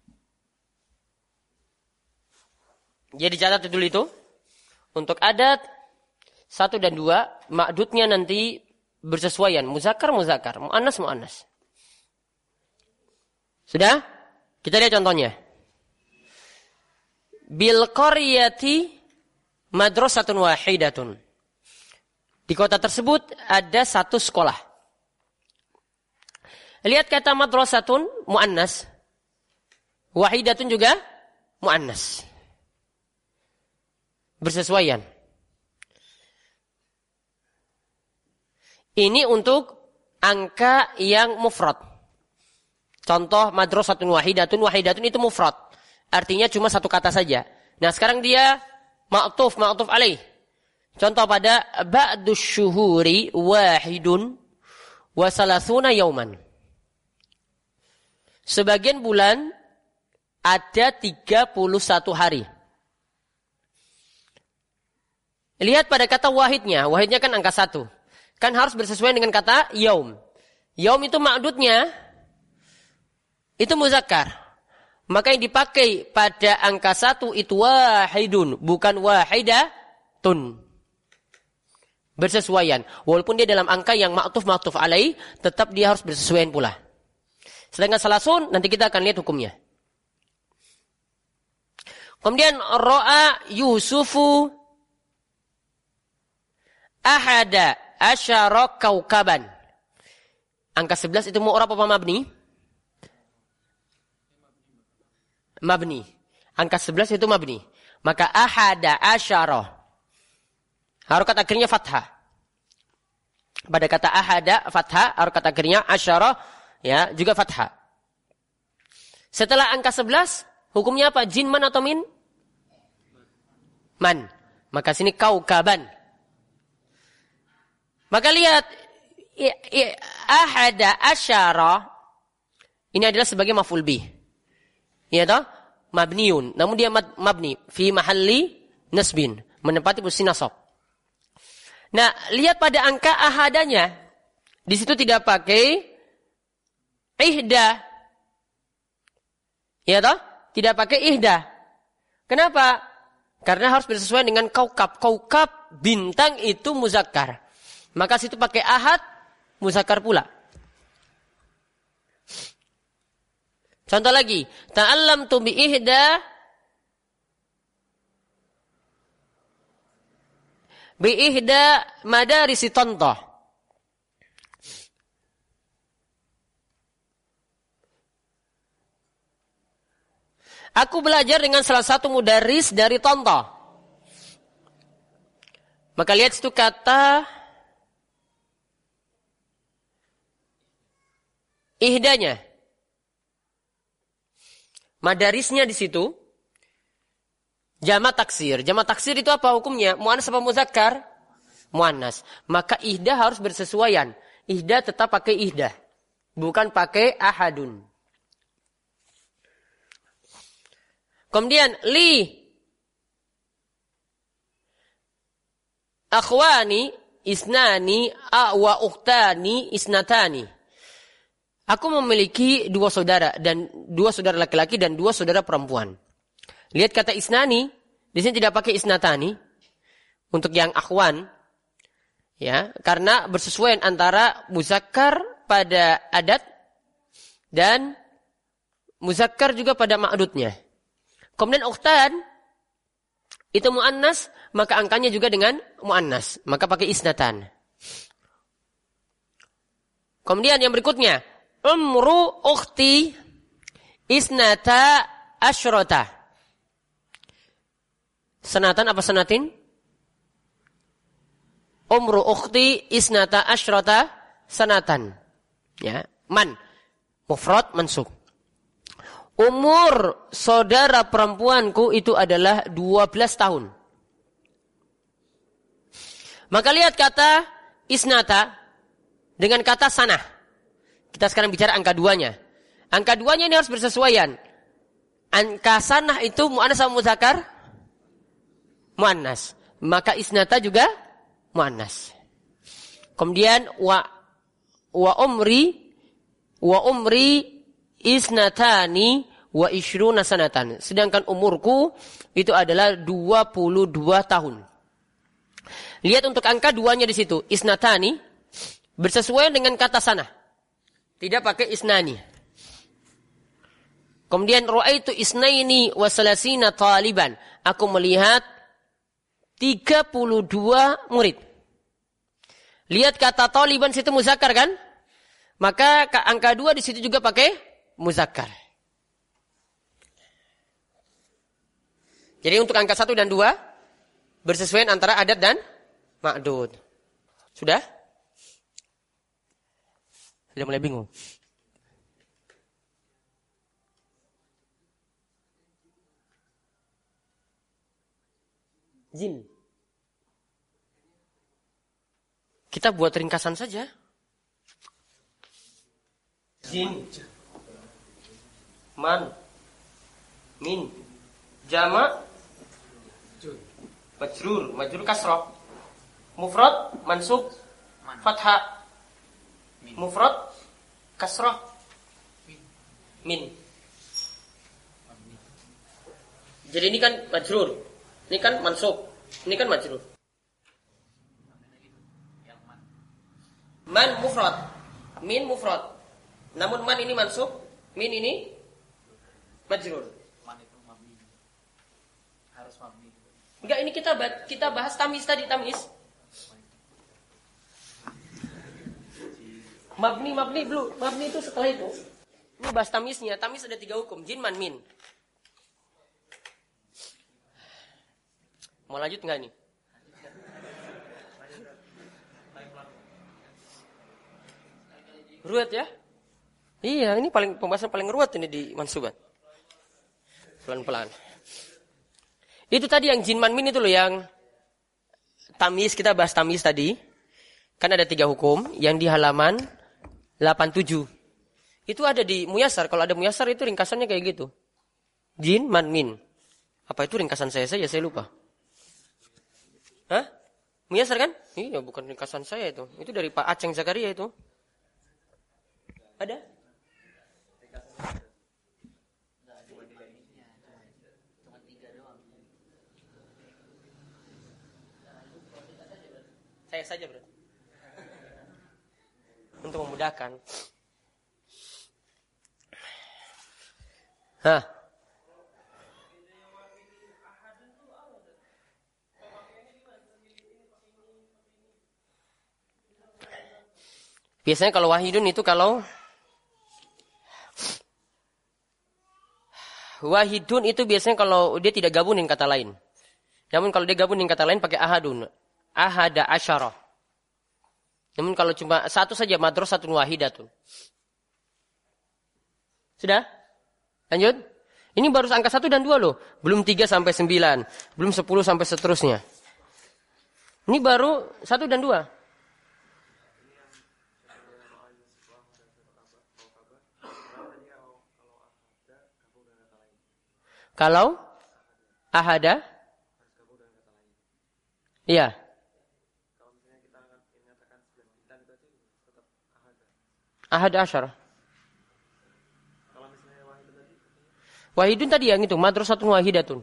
Jadi catat dulu itu. Untuk adat satu dan dua, ma'dudnya nanti bersesuaian. Muzakkar, muzakkar. Mu'annas, mu'annas. Sudah? Kita lihat contohnya. Bil qaryati madrasatun wahidatun. Di kota tersebut ada satu sekolah. Lihat kata madrasatun muannas. Wahidatun juga muannas. Bersesuaian. Ini untuk angka yang mufrad. Contoh madrasatun wahidatun, wahidatun itu mufrad. Artinya cuma satu kata saja. Nah, sekarang dia ma'tuf, ma'tuf alaih. Contoh pada ba'dus syuhuri wahidun wa salasuna yauman. Sebagian bulan ada tiga puluh satu hari. Lihat pada kata wahidnya. Wahidnya kan angka satu. Kan harus bersesuaian dengan kata yaum. Yaum itu ma'dudnya. Itu muzakkar. Maka yang dipakai pada angka satu itu wahidun. Bukan wahidatun. Bersesuaian. Walaupun dia dalam angka yang ma'tuf ma'tuf alaih. Tetap dia harus bersesuaian pula. Sedangkan salasun, nanti kita akan lihat hukumnya. Kemudian, ro'a Yusufu ahada asyara kaukaban. Angka sebelas itu mu'rab apa mabni? Mabni. Angka sebelas itu mabni. Maka ahada asyara. Harokat akhirnya fathah. Pada kata ahada, fathah. Harokat akhirnya asyara. Ya, juga fathah. Setelah angka sebelas, hukumnya apa? Jin man atau min? Man. Maka sini kaukaban. Maka lihat, ahada asyara, ini adalah sebagai maf'ul bih. Ya toh? Mabniun. Namun dia mabni. Fi mahalli nasbin. Menempati posisi nasab. Nah, lihat pada angka ahadanya. Di situ tidak pakai ihda. Ya toh? Tidak pakai ihda. Kenapa? Karena harus bersesuaian dengan kaukab. Kaukab bintang itu muzakkar. Maka situ pakai ahad muzakkar pula. Contoh lagi, ta'allamtu bi ihda bi ihda madarisi Tontoh. Aku belajar dengan salah satu mudaris dari Tontoh. Maka lihat situ kata ihdanya. Madarisnya di situ jamak taksir. Jamak taksir itu apa hukumnya? Muannas apa muzakkar? Muannas. Maka ihda harus bersesuaian. Ihda tetap pakai ihda, bukan pakai ahadun. Kemudian li akhwani isnani wa ukhtani isnatani. Aku memiliki dua saudara dan dua saudara laki-laki dan dua saudara perempuan. Lihat kata isnani, di sini tidak pakai isnatani untuk yang akhwan, ya, karena bersesuaian antara muzakkar pada adat dan muzakkar juga pada ma'dudnya. Kemudian ukhtan itu muannas, maka angkanya juga dengan muannas, maka pakai isnatan. Kemudian yang berikutnya, umru ukhti isnata asyrota. Senatan apa senatin? Umru ukhti isnata asyrota sanatan. Ya, man mufrad mansub. Umur saudara perempuanku itu adalah dua belas tahun. Maka lihat kata isnata dengan kata sanah. Kita sekarang bicara angka duanya. Angka duanya ini harus bersesuaian. Angka sanah itu muannas atau muzakkar? Muannas. Maka isnata juga muannas. Kemudian wa wa umri wa umri isnatani wa ishruna sanatan. Sedangkan umurku itu adalah dua puluh dua tahun. Lihat untuk angka duanya di situ. Isnatani bersesuaian dengan kata sana. Tidak pakai isnani. Kemudian ra'aitu isnaini wa salasina taliban. Aku melihat tiga puluh dua murid. Lihat kata taliban situ muzakkar kan? Maka angka dua di situ juga pakai muzakkar. Jadi untuk angka satu dan dua bersesuaian antara adat dan ma'dud. Sudah? Sudah mulai bingung. Jin. Kita buat ringkasan saja. Jin. Man. Min. Jama. Majrur. Majrur kasrah. Mufrad. Mansub. Fathah. Mufrad. Kasrah. Min. Jadi ini kan majrur. Ini kan mansub. Ini kan majrur. Man mufrad. Min mufrad. Namun man ini mansub, min ini majrur. Man itu mabni. Harus mabni. Enggak, ini kita kita bahas tamyiz tadi, tamyiz. Mabni mabni belum, mabni itu setelah itu. Ini bahas tamyiznya. Tamyiz ada tiga hukum, jin, man, min. Mau lanjut enggak nih? Ruwet ya? Iya, ini paling pembahasan paling ruwet ini di mansubat. Pelan-pelan. Itu tadi yang jin man min itu loh yang tamyiz, kita bahas tamyiz tadi. Kan ada tiga hukum yang di halaman delapan puluh tujuh. Itu ada di Muyassar. Kalau ada Muyassar itu ringkasannya kayak gitu. Jin man min. Apa itu ringkasan saya saja, saya lupa. Hah? Muyassar kan? Iya, bukan ringkasan saya itu. Itu dari Pak Aceng Zakaria itu. Ada? Saya saja bro. Untuk memudahkan. Hah? Biasanya kalau wahidun itu kalau wahidun itu biasanya kalau dia tidak gabungin kata lain. Namun kalau dia gabungin kata lain pakai ahadun. Ahada asyarah. Namun kalau cuma satu saja madrasatun wahidatun. Sudah? Lanjut? Ini baru angka satu dan dua loh. Belum tiga sampai sembilan. Belum sepuluh sampai seterusnya. Ini baru satu dan dua. Kalau ahada, iya. Ahada asyarah. Wahidun tadi yang itu, madrasatun wahidatun.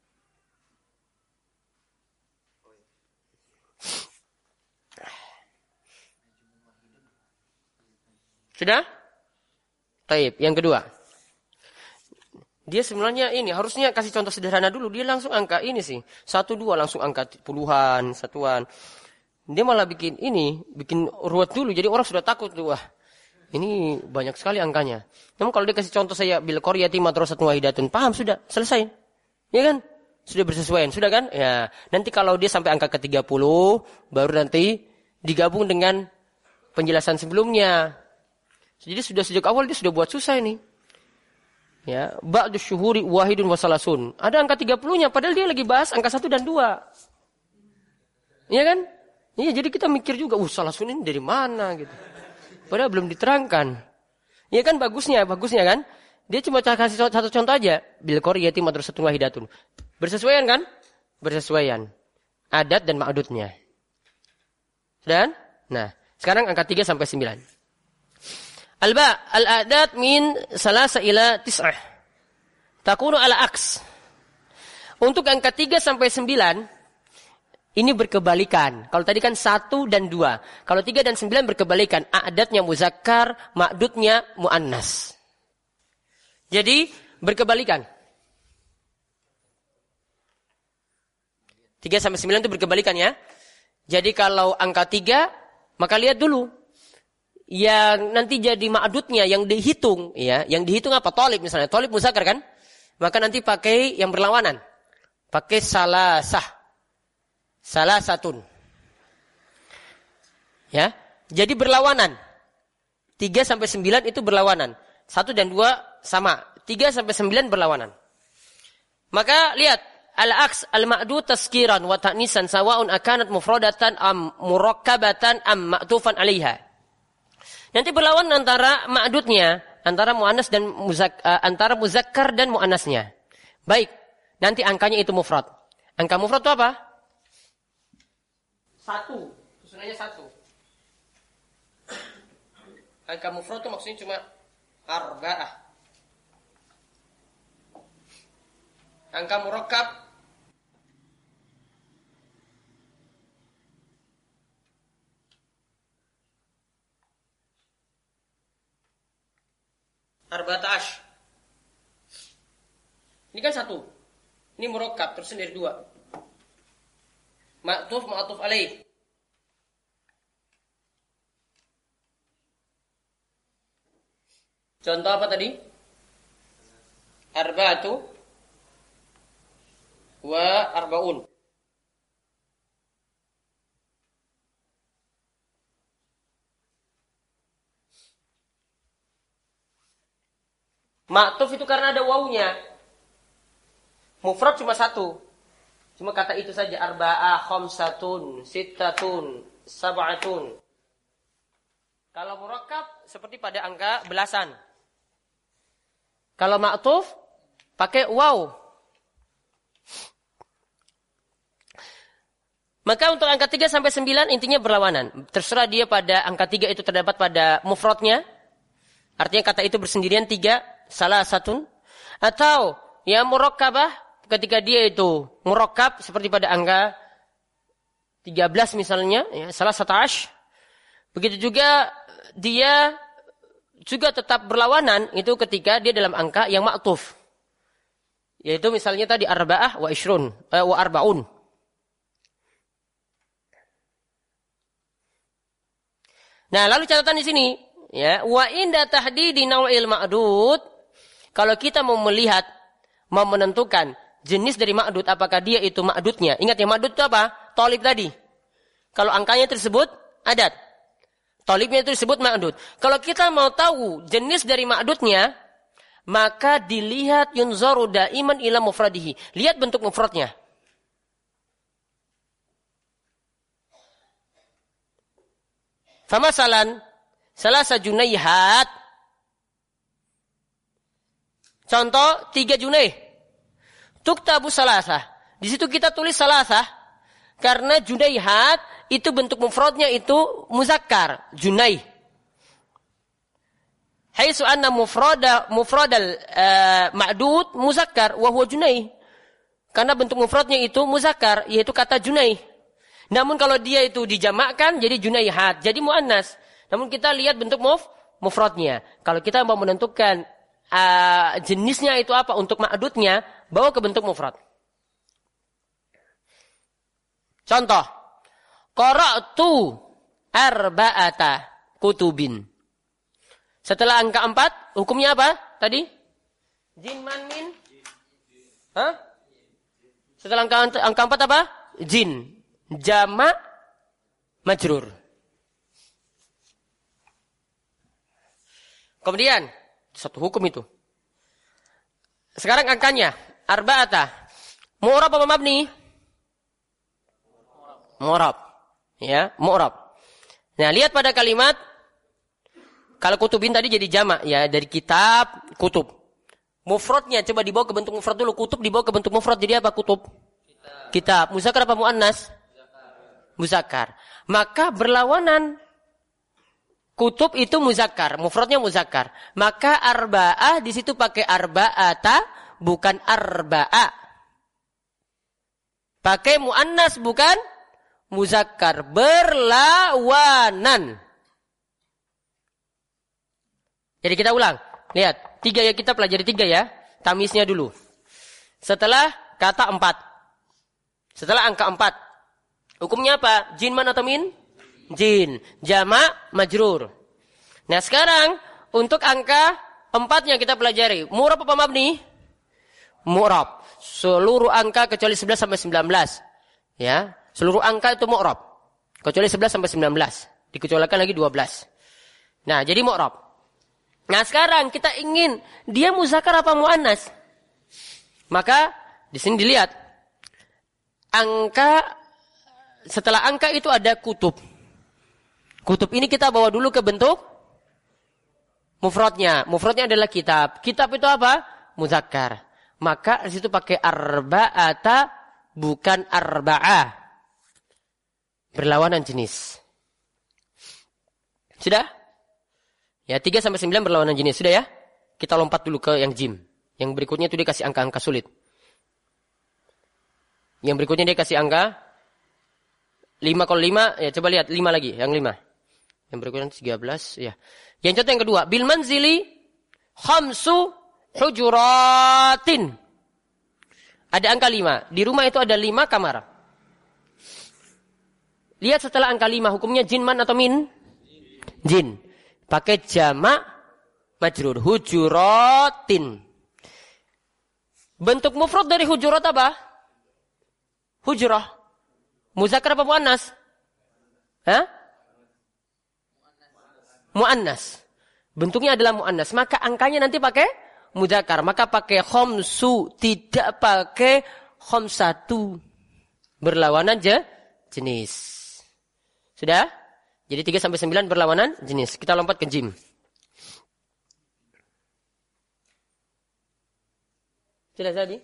Sudah? Taib, yang kedua. Dia sebenarnya ini harusnya kasih contoh sederhana dulu. Dia langsung angka ini sih. Satu dua langsung angka puluhan, satuan. Dia malah bikin ini, bikin ruwet dulu. Jadi orang sudah takut tuh. Wah, ini banyak sekali angkanya. Namun kalau dia kasih contoh saya bil qaryati madrasatun wahidatun, paham sudah, selesai. Ya kan? Sudah bersesuaian, sudah kan? Ya. Nanti kalau dia sampai angka ke tiga puluh, baru nanti digabung dengan penjelasan sebelumnya. Jadi sudah sejak awal dia sudah buat susah ini. Ya, ba'du syuhuri wahidun wasalasun. Ada angka tiga puluh-nya padahal dia lagi bahas angka satu dan dua. Iya kan? Iya, jadi kita mikir juga, uh salasun ini dari mana gitu. Padahal belum diterangkan. Iya kan bagusnya, bagusnya kan? Dia cuma kasih satu contoh aja, bil qaryati madrasatun wahidatun. Bersesuaian kan? Bersesuaian. Adat dan ma'dudnya. Dan nah, sekarang angka tiga sampai sembilan. Alba, al-adat min salasa ila tis'ah. Takunu ala aks. Untuk angka tiga sampai sembilan, ini berkebalikan. Kalau tadi kan satu dan dua. Kalau tiga dan sembilan berkebalikan. Adatnya muzakkar, ma'dudnya mu'annas. Jadi, berkebalikan. tiga sampai sembilan itu berkebalikan ya. Jadi kalau angka tiga, maka lihat dulu. Yang nanti jadi ma'dudnya, yang dihitung. Ya, yang dihitung apa? Tolib misalnya. Tolib muzakkar kan? Maka nanti pakai yang berlawanan. Pakai salasah. Salasatun. Ya, jadi berlawanan. tiga sampai sembilan itu berlawanan. satu dan dua sama. tiga sampai sembilan berlawanan. Maka lihat. Al-aks al-ma'dud taskiran wa ta'nisan sawa'un akanat mufradatan am murakkabatan am ma'tufan 'alaiha. Nanti berlawan antara ma'dudnya, antara muannas dan muzak, uh, antara muzakkar dan muannasnya. Baik, nanti angkanya itu mufrad. Angka mufrad itu apa? Satu, susunannya satu. Angka mufrad itu maksudnya cuma arba'ah. Angka murakkab arba'atash. Ini kan satu. Ini murakkab tersendiri dua. Ma'tuf ma'tuf alaih. Contoh apa tadi? Arba'atu wa arba'un. Ma'tuf itu karena ada wawunya. Mufrad cuma satu. Cuma kata itu saja. Arba'ah, khamsatun, sittatun, sab'atun. Kalau murakkab seperti pada angka belasan. Kalau ma'tuf pakai waw. Maka untuk angka tiga sampai sembilan intinya berlawanan. Terserah dia pada angka tiga itu terdapat pada mufradnya. Artinya kata itu bersendirian tiga. Salah satu atau ya murakkabah ketika dia itu murakkab seperti pada angka tiga belas misalnya ya salah satu ash. Begitu juga dia juga tetap berlawanan itu ketika dia dalam angka yang ma'tuf. Yaitu misalnya tadi arba'ah wa ishrun eh, wa arba'un. Nah, lalu catatan di sini ya wa inda tahdidi naw'il ma'dud. Kalau kita mau melihat, mau menentukan jenis dari ma'dud, apakah dia itu ma'dudnya. Ingat ya, ma'dud itu apa? Tolib tadi. Kalau angkanya tersebut, adat. Tolibnya itu disebut ma'dud. Kalau kita mau tahu jenis dari ma'dudnya, maka dilihat yunzaru daiman ila mufradihi. Lihat bentuk mufradnya. Famasalan, salasa junayhat. Contoh, tiga junaih. Tuktabu salasah. Di situ kita tulis salasah. Karena junaihat, itu bentuk mufradnya itu muzakkar. Junaih. Haitsu anna mufrada, mufradal uh, ma'dud muzakkar. Wahuwa junaih. Karena bentuk mufradnya itu muzakkar. Yaitu kata junaih. Namun kalau dia itu dijamakkan, jadi junaihat. Jadi muannas. Namun kita lihat bentuk muf, mufradnya. Kalau kita mau menentukan Uh, jenisnya itu apa untuk ma'dudnya, bawa ke bentuk mufrad. Contoh, qara'tu arba'ata kutubin. Setelah angka empat, hukumnya apa tadi? Jin man min? Hah? Setelah angka, angka empat apa? Jin. Jama' majrur. Kemudian satu hukum itu. Sekarang angkanya arba'ata. Mu'rab apa mabni? Mu'rab. Ya, mu'rab. Nah, lihat pada kalimat kalau kutubin tadi jadi jamak ya, dari kitab kutub. Mufradnya coba dibawa ke bentuk mufrad dulu. Kutub dibawa ke bentuk mufrad jadi apa kutub? Kitab. Kitab. Muzakkar apa muannas? Muzakkar. Maka berlawanan Kutub itu muzakkar, mufradnya muzakkar. Maka arba'ah di situ pakai arba'ata, bukan arba'a. Pakai muannas bukan muzakkar, berlawanan. Jadi kita ulang. Lihat, tiga ya, kita pelajari tiga ya. Tamisnya dulu. Setelah kata empat. Setelah angka empat. Hukumnya apa? Jin man atau min? Jin. Jama' majrur. Nah sekarang untuk angka empatnya kita pelajari. Mu'rab apa mabni? Mu'rab. Seluruh angka kecuali sebelas sampai sembilan belas. Ya, seluruh angka itu mu'rab. Kecuali sebelas sampai sembilan belas. Dikecualikan lagi dua belas. Nah, jadi mu'rab. Nah, sekarang kita ingin dia muzakkar apa muannas? Maka di sini dilihat angka, setelah angka itu ada kutub. Kutub ini kita bawa dulu ke bentuk mufradnya. Mufradnya adalah kitab. Kitab itu apa? Muzakkar. Maka di situ pakai arba'ata bukan arba'ah. Berlawanan jenis. Sudah? Ya, tiga sampai sembilan berlawanan jenis. Sudah ya? Kita lompat dulu ke yang jim. Yang berikutnya itu dia kasih angka-angka sulit. Yang berikutnya dia kasih angka lima. Kalau lima, ya coba lihat lima lagi, yang lima. Yang berikutnya tiga belas, ya. Yang contoh yang kedua, bil manzili khamsu hujuratin. Ada angka lima. Di rumah itu ada lima kamar. Lihat setelah angka lima, hukumnya jin man atau min? Jin. Pakai jama' majrur. Hujuratin. Bentuk mufrad dari hujurat apa? Hujrah. Muzakkar apa muannas? Hah? Muannas. Bentuknya adalah muannas. Maka angkanya nanti pakai muzakkar. Maka pakai khamsu. Tidak pakai khamsatu. Berlawanan je, jenis. Sudah? Jadi tiga sampai sembilan berlawanan jenis. Kita lompat ke jim. Sudah tadi?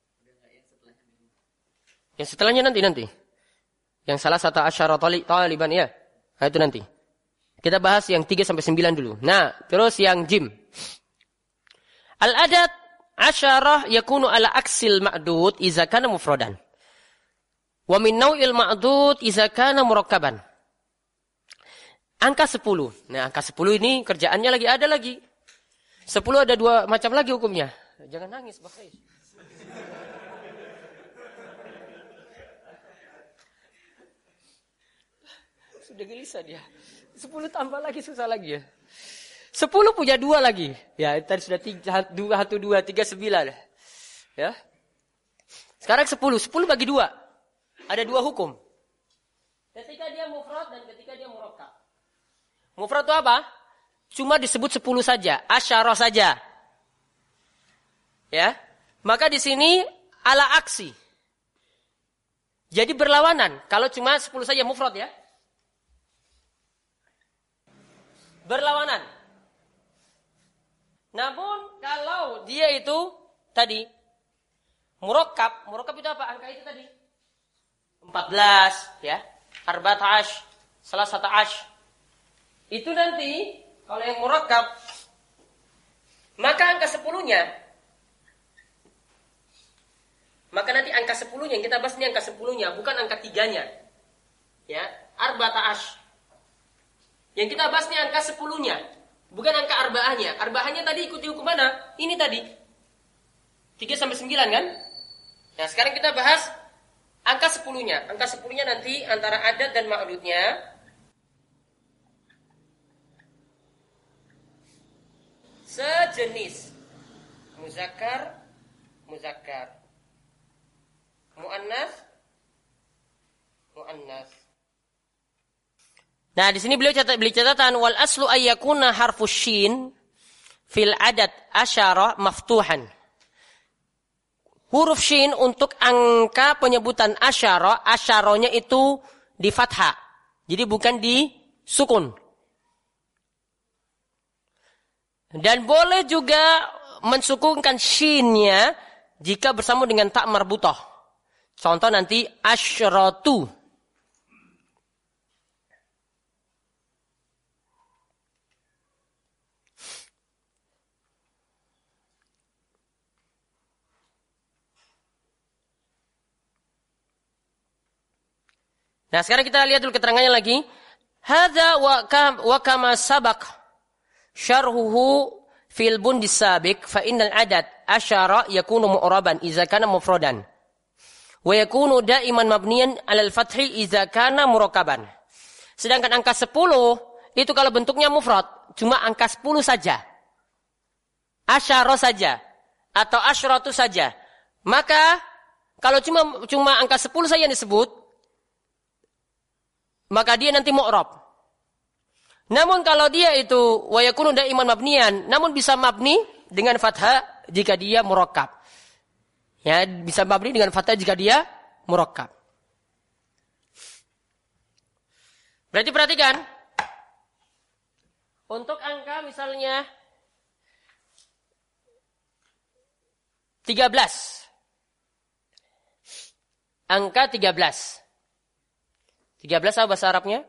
Yang setelahnya nanti nanti. Yang salah satu asyara taliban ya. Nah, itu nanti. Kita bahas yang tiga sampai sembilan dulu. Nah, terus yang jim. Al-adad asyarah yakunu ala aksil ma'dud iza kana mufradan. Wa min naw'il ma'dud iza kana murakkaban. Angka sepuluh. Nah, angka sepuluh ini kerjaannya lagi ada lagi. sepuluh ada dua macam lagi hukumnya. Jangan nangis, Pak Faiz. Sudah gelisah dia. sepuluh tambah lagi susah lagi ya. sepuluh punya dua lagi. Ya, tadi sudah tiga, dua, satu, dua, tiga, sembilan. Ya. Sekarang sepuluh. sepuluh bagi dua. Ada dua hukum. Ketika dia mufrad dan ketika dia murakkab. Mufrad itu apa? Cuma disebut sepuluh saja. Asyarah saja. Ya. Maka di sini ala aksi. Jadi berlawanan. Kalau cuma sepuluh saja mufrad ya. Berlawanan. Namun kalau dia itu tadi murakkab, murakkab itu apa? Angka itu tadi empat belas ya. Arba'at ash, salah satu ash. Itu nanti kalau yang murakkab maka angka sepuluhnya maka nanti angka sepuluhnya yang kita bahas ini angka sepuluhnya bukan angka tiganya. Ya, arba'at ash. Yang kita bahas ini angka sepuluhnya, bukan angka arba'ahnya. Arba'ahnya tadi ikuti hukum mana? Ini tadi. tiga sampai sembilan kan? Nah, sekarang kita bahas angka sepuluhnya. Angka sepuluhnya nanti antara adat dan ma'dudnya. Sejenis. Muzakkar, muzakkar. Muannas, muannas. Nah, di sini beliau catat beli catatan wal aslu ayyakuna harfus shin fil adad asyara maftuhan. Huruf shin untuk angka penyebutan asyara, asyaronya itu di fathah. Jadi bukan di sukun. Dan boleh juga mensukunkan shinnya jika bersama dengan tak marbutah. Contoh nanti asyratu. Nah, sekarang kita lihat dulu keterangannya lagi. Hadza wa kama sabaq syarhuhu fil bundis sabiq fa innal adad asyara yakunu mu'raban idza kana mufradan wa yakunu daiman mabniyan 'alal fathi idza kana murakkaban. Sedangkan angka sepuluh itu kalau bentuknya mufrad, cuma angka sepuluh saja. Asyara saja atau asyratu saja. Maka kalau cuma cuma angka sepuluh saja yang disebut, maka dia nanti mu'rab. Namun kalau dia itu wa yakunu daiman mabniyan, namun bisa mabni dengan fathah jika dia murakkab. Ya, bisa mabni dengan fathah jika dia murakkab. Berarti perhatikan. Untuk angka misalnya tiga belas. Angka tiga belas. tiga belas apa bahasa Arabnya?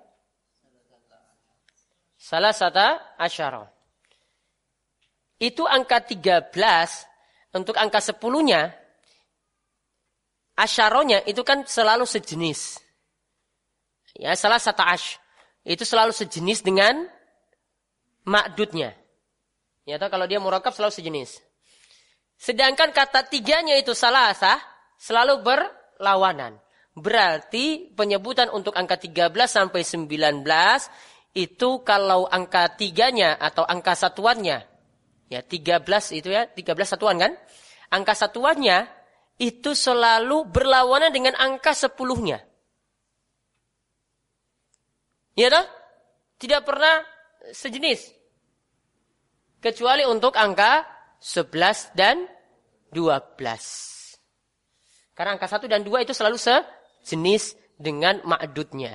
Salasata asyara. Itu angka tiga belas, untuk angka sepuluhnya, asyaronya itu kan selalu sejenis. Ya, salasata ash. Itu selalu sejenis dengan ma'dudnya. Ya, kalau dia murakkab selalu sejenis. Sedangkan kata tiganya itu salasah, selalu berlawanan. Berarti penyebutan untuk angka tiga belas sampai sembilan belas itu kalau angka tiganya atau angka satuannya, ya tiga belas itu ya, tiga belas satuan kan? Angka satuannya itu selalu berlawanan dengan angka sepuluhnya. Ya toh? Tidak pernah sejenis. Kecuali untuk angka sebelas dan dua belas. Karena angka satu dan dua itu selalu sejenis dengan ma'dudnya.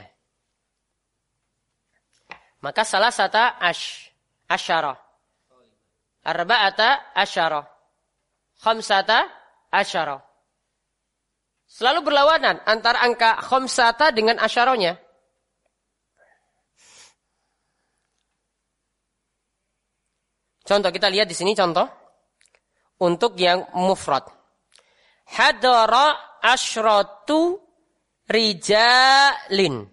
Maka salah satu ash, asyara. Arba'ata asyara. Khamsata asyara. Selalu berlawanan antara angka khamsata dengan asyaronya. Contoh kita lihat di sini contoh untuk yang mufrad. Hadara asyratu rijalin.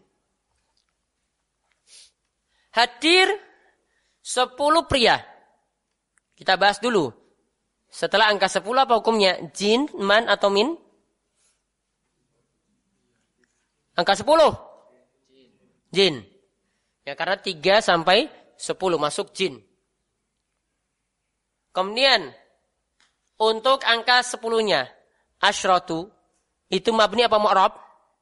Hadir sepuluh pria. Kita bahas dulu. Setelah angka sepuluh apa hukumnya? Jin, man atau min? Angka sepuluh. Jin. Ya karena tiga sampai sepuluh masuk jin. Kemudian untuk angka sepuluhnya, asyratu, itu mabni apa mu'rab?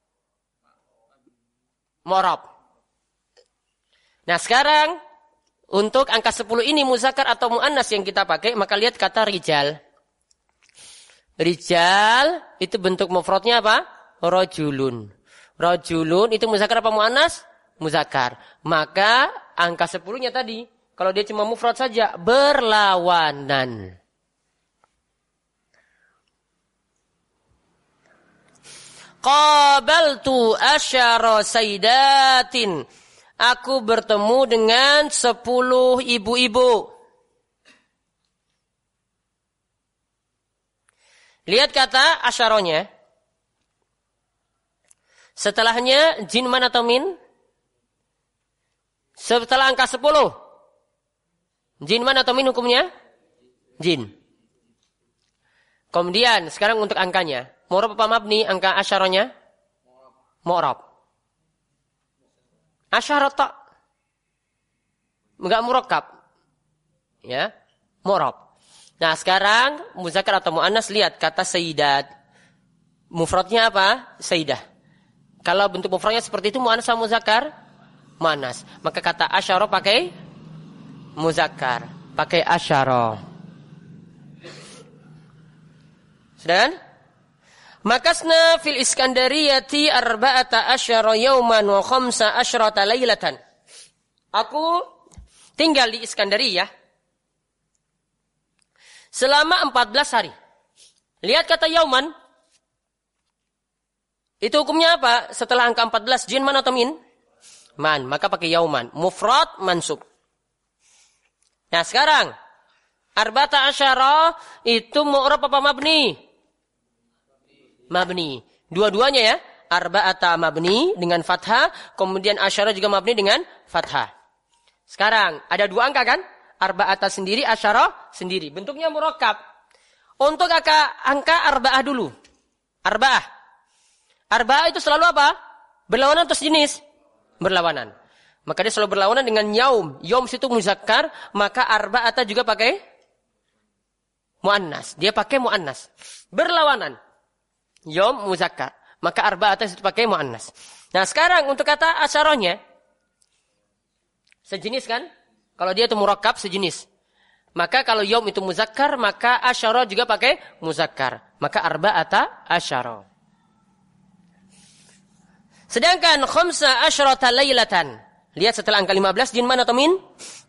Mu'rab. Nah sekarang, untuk angka sepuluh ini muzakkar atau muannas yang kita pakai, maka lihat kata rijal. Rijal, itu bentuk mufradnya apa? Rajulun. Rajulun, itu muzakkar apa muannas? Muzakkar. Maka angka sepuluhnya tadi, kalau dia cuma mufrad saja, berlawanan. Qabaltu asyara sayyidatin. Aku bertemu dengan sepuluh ibu-ibu. Lihat kata asyaronya. Setelahnya jin man atau min? Setelah angka sepuluh. Jin man atau min hukumnya? Jin. Kemudian sekarang untuk angkanya. Mu'rab apa mabni angka asyaronya? Mu'rab. Asyarat tak. Enggak murakkab. Ya. Mu'rab. Nah sekarang muzakkar atau muannas lihat kata sayyidat. Mufradnya apa? Sayyidah. Kalau bentuk mufradnya seperti itu muannas sama muzakkar? Muannas. Maka kata asyara pakai muzakkar, pakai asyara. Sudah kan? Makasna fil Iskandariyati arba'ata asyara yauman wa khamsa asyrata lailatan. Aku tinggal di Iskandariyah selama empat belas hari. Lihat kata yauman. Itu hukumnya apa? Setelah angka empat belas jin man atau min? Man, maka pakai yauman. Mufrad mansub. Nah sekarang arba'ata asyara itu mu'rab apa mabni? Mabni. Dua-duanya ya. arba'ata mabni dengan fathah, kemudian asyara juga mabni dengan fathah. Sekarang ada dua angka kan? Arba'ata sendiri, asyara sendiri. Bentuknya murakkab. Untuk angka, angka arba'ah dulu. Arba'ah. Arba'ah itu selalu apa? Berlawanan atau sejenis? Berlawanan. Maka dia selalu berlawanan dengan yaum. Yaum itu muzakkar, maka arba'ata juga pakai muannas. Dia pakai muannas. Berlawanan. Yaum muzakkar, maka arba'ata itu pakai muannas. Nah, sekarang untuk kata asyarahnya sejenis kan? Kalau dia itu murakkab sejenis. Maka kalau yaum itu muzakkar, maka asyara juga pakai muzakkar. Maka arba'ata asyara. Sedangkan khamsa asyrata lailatan. Lihat setelah angka lima belas, jin man atau min?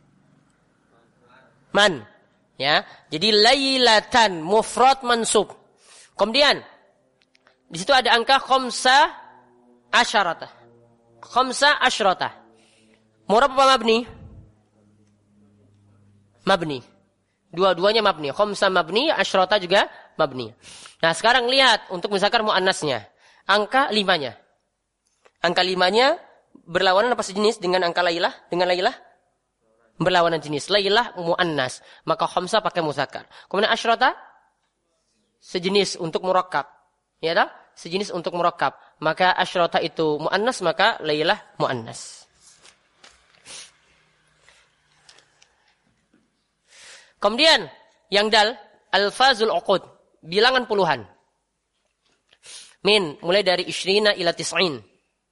Man. Ya. Jadi lailatan, mufrad mansub. Kemudian, di situ ada angka khamsa asyarata. Khamsa asyrata. Murab apa mabni? Mabni. Dua-duanya mabni. Khamsa mabni, asyrata juga mabni. Nah, sekarang lihat untuk muzakkar muannasnya. Angka limanya. Angka limanya berlawanan apa sejenis dengan angka lailah? Dengan lailah? Berlawanan jenis. Lailah muannas. Maka khamsa pakai muzakkar. Kemudian asyrata sejenis untuk murakkab. Ya tak? Sejenis untuk murakkab. Maka asyrata itu muannas, maka lailah muannas. Kemudian yang dal alfazul uqud, bilangan puluhan. Min mulai dari isyrina ila tis'in.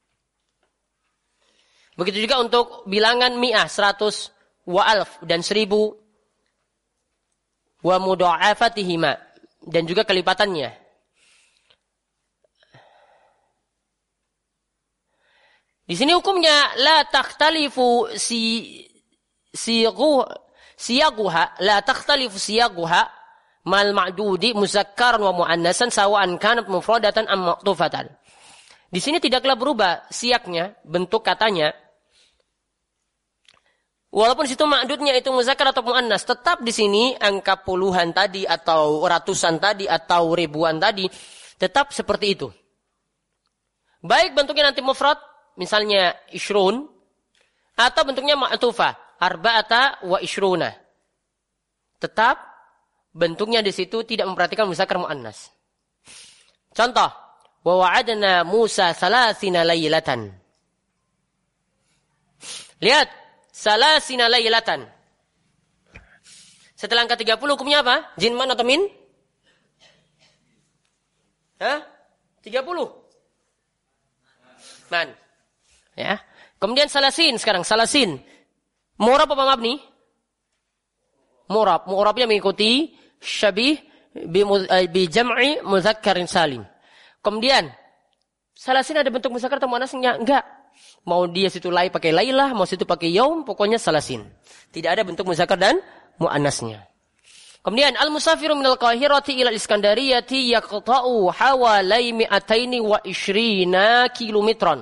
Begitu juga untuk bilangan mi'ah, seratus, wa alf, dan seribu, wa mudha'afatihima, dan juga kelipatannya. Di sini hukumnya, la takhtalifu si, siyaguh, siyaguha, la takhtalifu siyaguha, mal ma'dudi, muzakkaran wa mu'annasan, sawa'an kanat mufradatan am ma'tufatan. Di sini tidaklah berubah siaknya, bentuk katanya. Walaupun situ ma'dudnya itu muzakkar atau muannas, tetap di sini angka puluhan tadi atau ratusan tadi atau ribuan tadi tetap seperti itu. Baik bentuknya nanti mufrad, misalnya ishrun, atau bentuknya ma'tufah, arba'ata wa ishruna. Tetap bentuknya di situ tidak memperhatikan muzakkar muannas. Contoh, wa wa'adna Musa salasina laylatan. Lihat. Salasina laylatan. Setelah angka tiga puluh hukumnya apa? Jin man atau min? Hah? tiga puluh. Man. Ya. Kemudian salasin sekarang, salasin. Murab apa mabni? Murab. Murabnya mengikuti syabih bi, bi jam'i mudzakkarin salim. Kemudian salasin ada bentuk muzakkar atau muannasnya? Enggak. Mau dia situ lai pakai lailah, mau situ pakai yaum, pokoknya salasin. Tidak ada bentuk muzakkar dan muannasnya. Kemudian al-musafiru minal qahirati ila iskandariyati yaqta'u hawalai mi'ataini wa ishrina kilometron.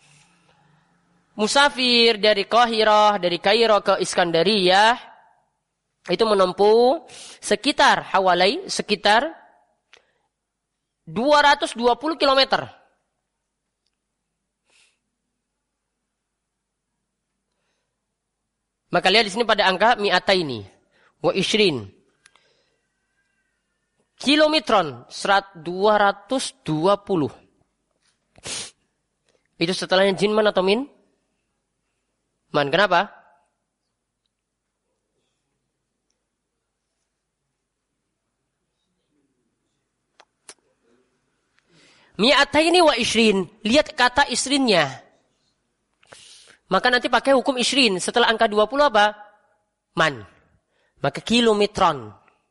Musafir dari Qahirah, dari Kairo ke Iskandariyah itu menempuh sekitar hawalai, sekitar dua ratus dua puluh kilometer. Maka lihat di sini pada angka mi'ataini wa ishrin. Kilometron dua ratus dua puluh. Itu setelahnya jin man atau min? Man, kenapa? Mi'ataini wa ishrin. Lihat kata ishrinnya. Maka nanti pakai hukum ishrin. Setelah angka dua puluh apa? Man. Maka kilometron.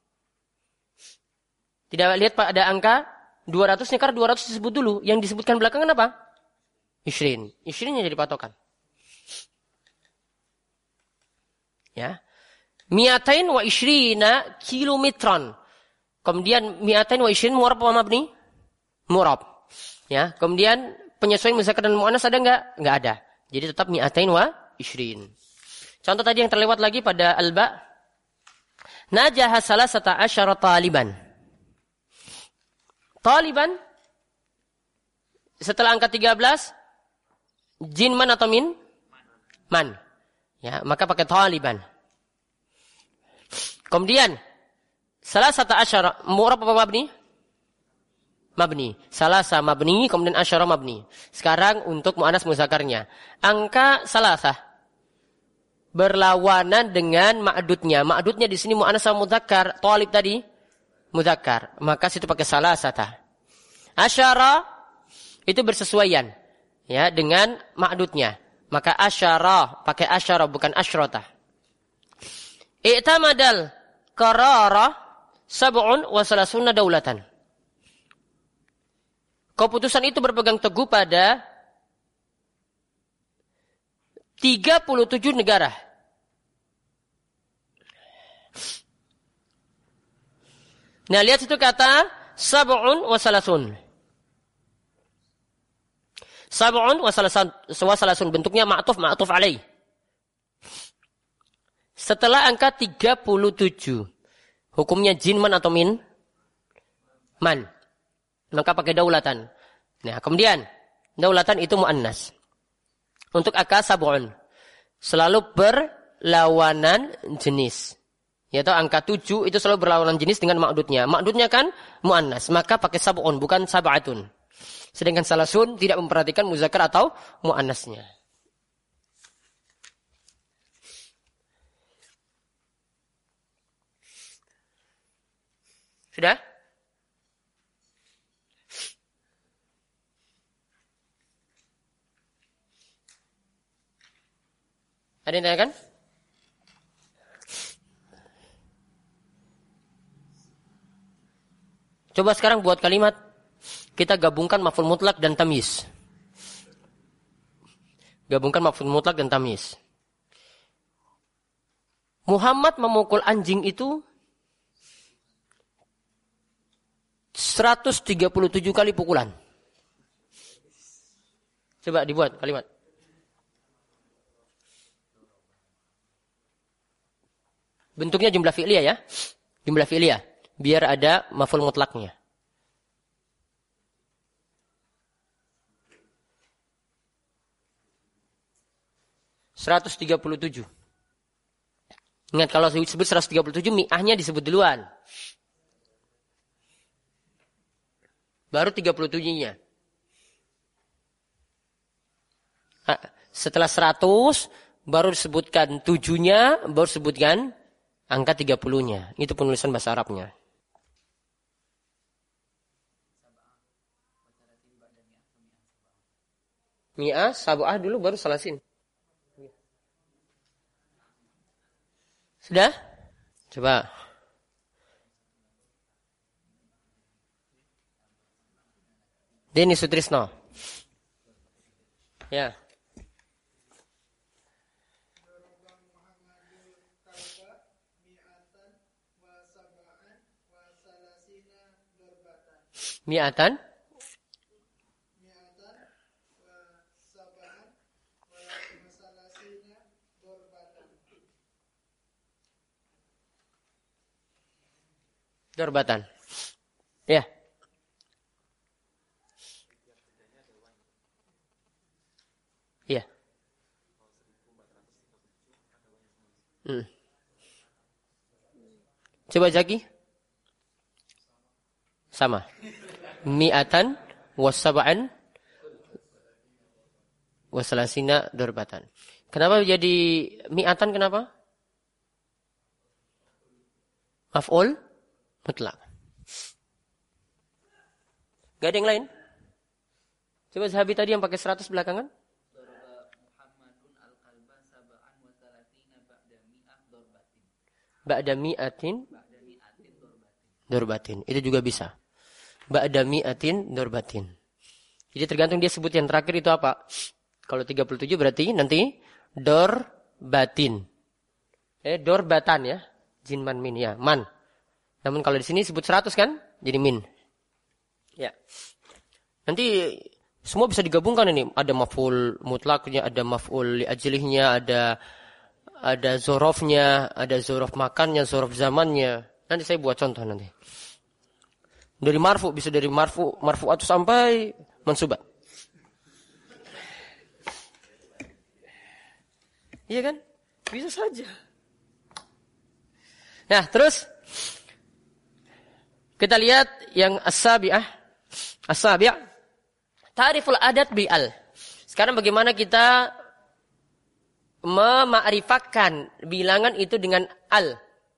Tidak lihat Pak ada angka dua ratus, karena dua ratus disebut dulu. Yang disebutkan belakangan apa? Ishrin. Ishrinnya jadi patokan. Ya. Mi'atain wa ishrina kilometron. Kemudian mi'atain wa ishrin murab apa mabni? Murab. Ya. Kemudian penyesuaian muzakkar dan muannas ada enggak? Enggak ada. Jadi tetap mi'atain wa ishrin. Contoh tadi yang terlewat lagi pada alba. Najaha salasata asyara taliban. Taliban setelah angka tiga belas, jin man atau min? Man. Ya, maka pakai taliban. Kemudian, salah satu asyara, mu'rab apa mabni? Mabni. Salasa mabni, kemudian asyara mabni. Sekarang untuk mu'annas muzakarnya. Angka salasah berlawanan dengan ma'dudnya. Ma'dudnya di sini mu'annas sama muzakkar. Talib tadi muzakkar. Maka situ pakai salasata. Asyara itu bersesuaian ya dengan ma'dudnya. Maka asyara pakai asyara bukan asyrata. I'tamadal qarara sab'un wa salasuna daulatan. Keputusan itu berpegang teguh pada tiga puluh tujuh negara. Nah, lihat situ kata sab'un wa salasun. Sab'un wa salasun, wa salasun bentuknya ma'tuf ma'tuf alaih. Setelah angka tiga puluh tujuh, hukumnya jin man atau min? Man. Maka pakai daulatan. Nah, kemudian daulatan itu muannas. Untuk angka sab'un selalu berlawanan jenis. Yaitu angka tujuh itu selalu berlawanan jenis dengan ma'dudnya. Ma'dudnya kan muannas, maka pakai sab'un bukan sab'atun. Sedangkan salasun tidak memperhatikan muzakkar atau muannasnya. Sudah? Ada yang tanyakan? Coba sekarang buat kalimat. Kita gabungkan maf'ul mutlak dan tamyiz. Gabungkan maf'ul mutlak dan tamyiz. Muhammad memukul anjing itu seratus tiga puluh tujuh kali pukulan. Coba dibuat kalimat. Bentuknya jumlah fi'liyah ya. Jumlah fi'liyah. Biar ada maf'ul mutlaknya. seratus tiga puluh tujuh. Ingat kalau disebut seratus tiga puluh tujuh, mi'ahnya disebut duluan. Baru tiga puluh tujuh-nya. Setelah seratus, baru disebutkan tujuh-nya, baru disebutkan angka tiga puluh-nya. Itu penulisan bahasa Arabnya. Mi'ah, sabu'ah dulu baru salasin. Sudah? Coba. Denny Sutrisno. Ya. Mi'atan dorbatan. Ya. Iya. Hmm. Coba Zaki. Sama. Mi'atan wasaba'an wasalasina dorbatan. Kenapa jadi mi'atan kenapa? Maf'ul mutlak. Gak ada yang lain? Coba sahabat tadi yang pakai seratus belakangan. Ba'da mi'atin dorbatin. Itu juga bisa. Ba'da mi'atin dorbatin. Jadi tergantung dia sebut yang terakhir itu apa. Kalau tiga puluh tujuh berarti nanti dorbatin. Eh dorbatan ya. Jin man min ya. Man. Namun kalau di sini sebut seratus kan? Jadi min. Ya. Nanti semua bisa digabungkan ini. Ada maf'ul mutlaknya, ada maf'ul li ajlihnya, ada ada zorofnya, ada zorof makannya, zorof zamannya. Nanti saya buat contoh nanti. Dari marfu bisa dari marfu, marfu'atu sampai mansubat. Iya kan? Bisa saja. Nah, terus kita lihat yang as-sabi'ah. As-sabi'. Ta'riful adat bi'al. Sekarang bagaimana kita mema'rifatkan bilangan itu dengan al.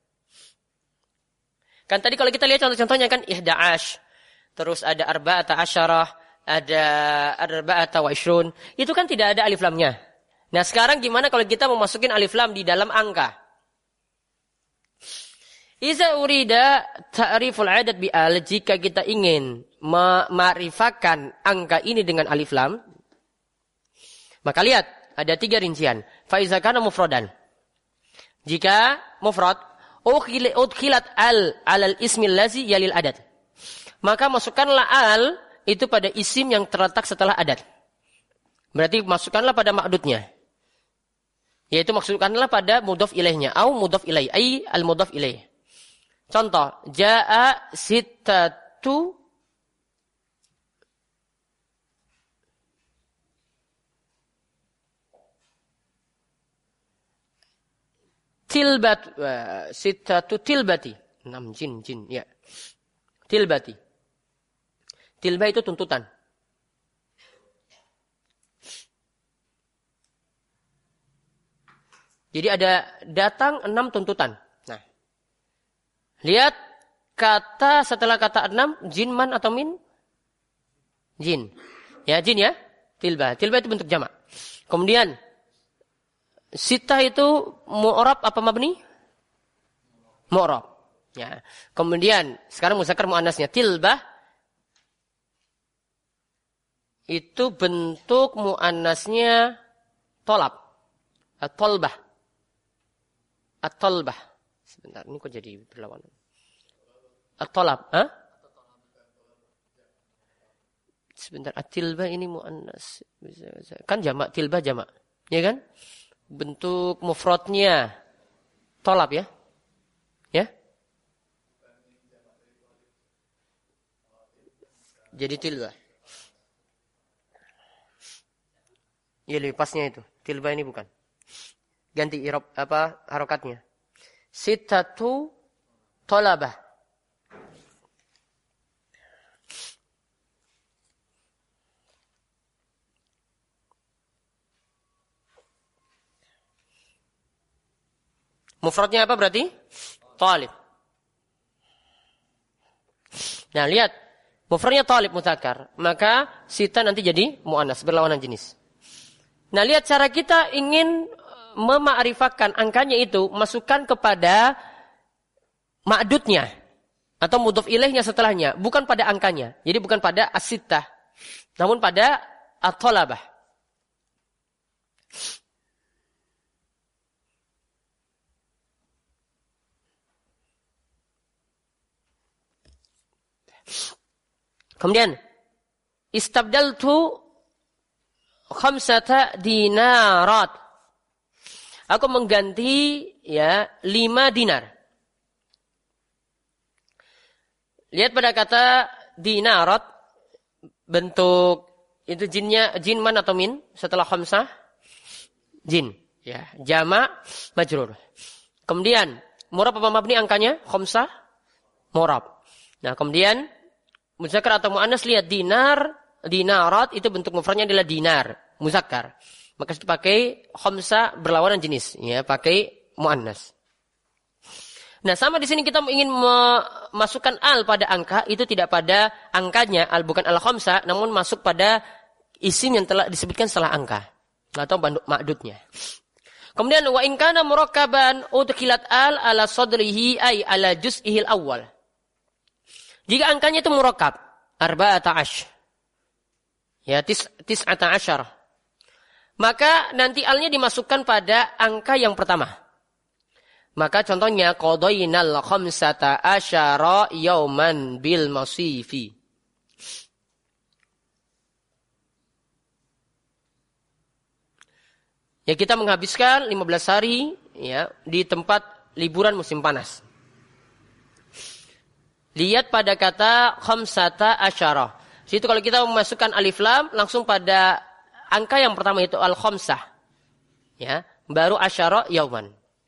Kan tadi kalau kita lihat contoh-contohnya kan ihda'ash. Terus ada arba'ata asyarah. Ada arba'ata wa ishrun. Itu kan tidak ada alif lamnya. Nah sekarang gimana kalau kita memasukin alif lam di dalam angka? Iza urida ta'riful adat bi'al. Jika kita ingin mema'rifatkan angka ini dengan alif lam. Maka lihat. Ada tiga rincian. Faiza kana mufradan. Jika mufrad, udkhilat al alal ismil lazi yalil adat. Maka masukkanlah al itu pada isim yang terletak setelah adat. Berarti masukkanlah pada ma'dudnya. Yaitu masukkanlah pada mudhaf ilaihnya. Au mudhaf ilaih. Ay al mudhaf ilaih. Contoh. Ja'a sittatu tilbat uh, sittatu tilbati. Enam jin jin ya. Tilbati. Tilba itu tuntutan. Jadi ada datang enam tuntutan. Nah. Lihat kata setelah kata enam jin man atau min? Jin. Ya jin ya. Tilba. Tilba itu bentuk jamak. Kemudian sitah itu mu'rab apa mabni? Mu'rab. Ya. Kemudian sekarang muzakkar muannasnya tilbah itu bentuk muannasnya tolab. At-tolbah. At-tolbah. Sebentar, ini kok jadi berlawanan. At-tolab, ha? Sebentar, at-tilbah ini muannas. Kan jamak, tilbah jamak. Ya kan? Bentuk mufradnya tolab ya. Ya. Jadi tilba. Ya lepasnya itu. Tilba ini bukan. Ganti irob apa harokatnya. Sittatu tolabah. Mufradnya apa berarti? Talib. Nah, lihat. Mufradnya talib mudzakkar. Maka sita nanti jadi muannas, berlawanan jenis. Nah, lihat cara kita ingin mema'rifatkan angkanya itu, masukkan kepada ma'dudnya. Atau mudhaf ilaihnya setelahnya. Bukan pada angkanya. Jadi bukan pada as-sittah. Namun pada at-talabah. Kemudian istabdaltu khamsata dinarat. Aku mengganti ya lima dinar. Lihat pada kata dinarat bentuk itu jinnya jin man atau min setelah khamsah jin ya jama' majrur. Kemudian murab apa mabni angkanya khamsah murab. Nah, kemudian muzakkar atau muannas lihat dinar, dinarat itu bentuk mufradnya adalah dinar, muzakkar. Maka itu pakai khamsa berlawanan jenis, ya, pakai muannas. Nah, sama di sini kita ingin memasukkan al pada angka, itu tidak pada angkanya, al bukan al khamsa, namun masuk pada isim yang telah disebutkan setelah angka atau ma'dudnya. Kemudian wa in kana murakkaban udkhilat al ala sadrihi ay ala juz'ihil awwal. Jika angkanya itu murakkab, arba'ata ash. Ya, tis, tis'ata asyar. Maka nanti alnya dimasukkan pada angka yang pertama. Maka contohnya, qadainal khamsata asyara yauman bil masifi. Ya, kita menghabiskan lima belas hari ya di tempat liburan musim panas. Lihat pada kata khamsata asyara. Situ kalau kita memasukkan alif lam langsung pada angka yang pertama itu al-khamsah. Ya, baru asyara yauman.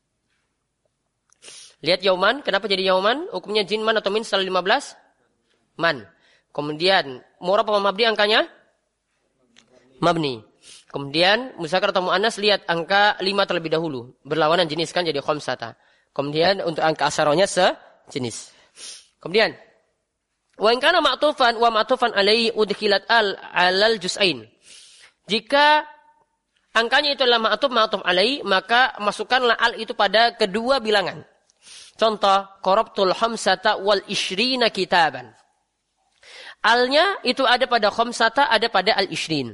Lihat yauman, kenapa jadi yauman? Hukumnya jin man atau min setelah lima belas? Man. Kemudian mu'rab apa mabni angkanya? Mabni. Kemudian muzakkar atau muannas, lihat angka lima terlebih dahulu. Berlawanan jenis kan jadi khamsata. Kemudian untuk angka asyaranya sejenis. Kemudian wa in kana ma'tufan wa ma'tufan alaihi udkhilat al alal juz'ain. Jika angkanya itu adalah ma'tuf ma'tuf alaihi, maka masukkanlah al itu pada kedua bilangan. Contoh, qarabtul khamsata wal ishrina kitaban. Alnya itu ada pada khamsata, ada pada al ishrin.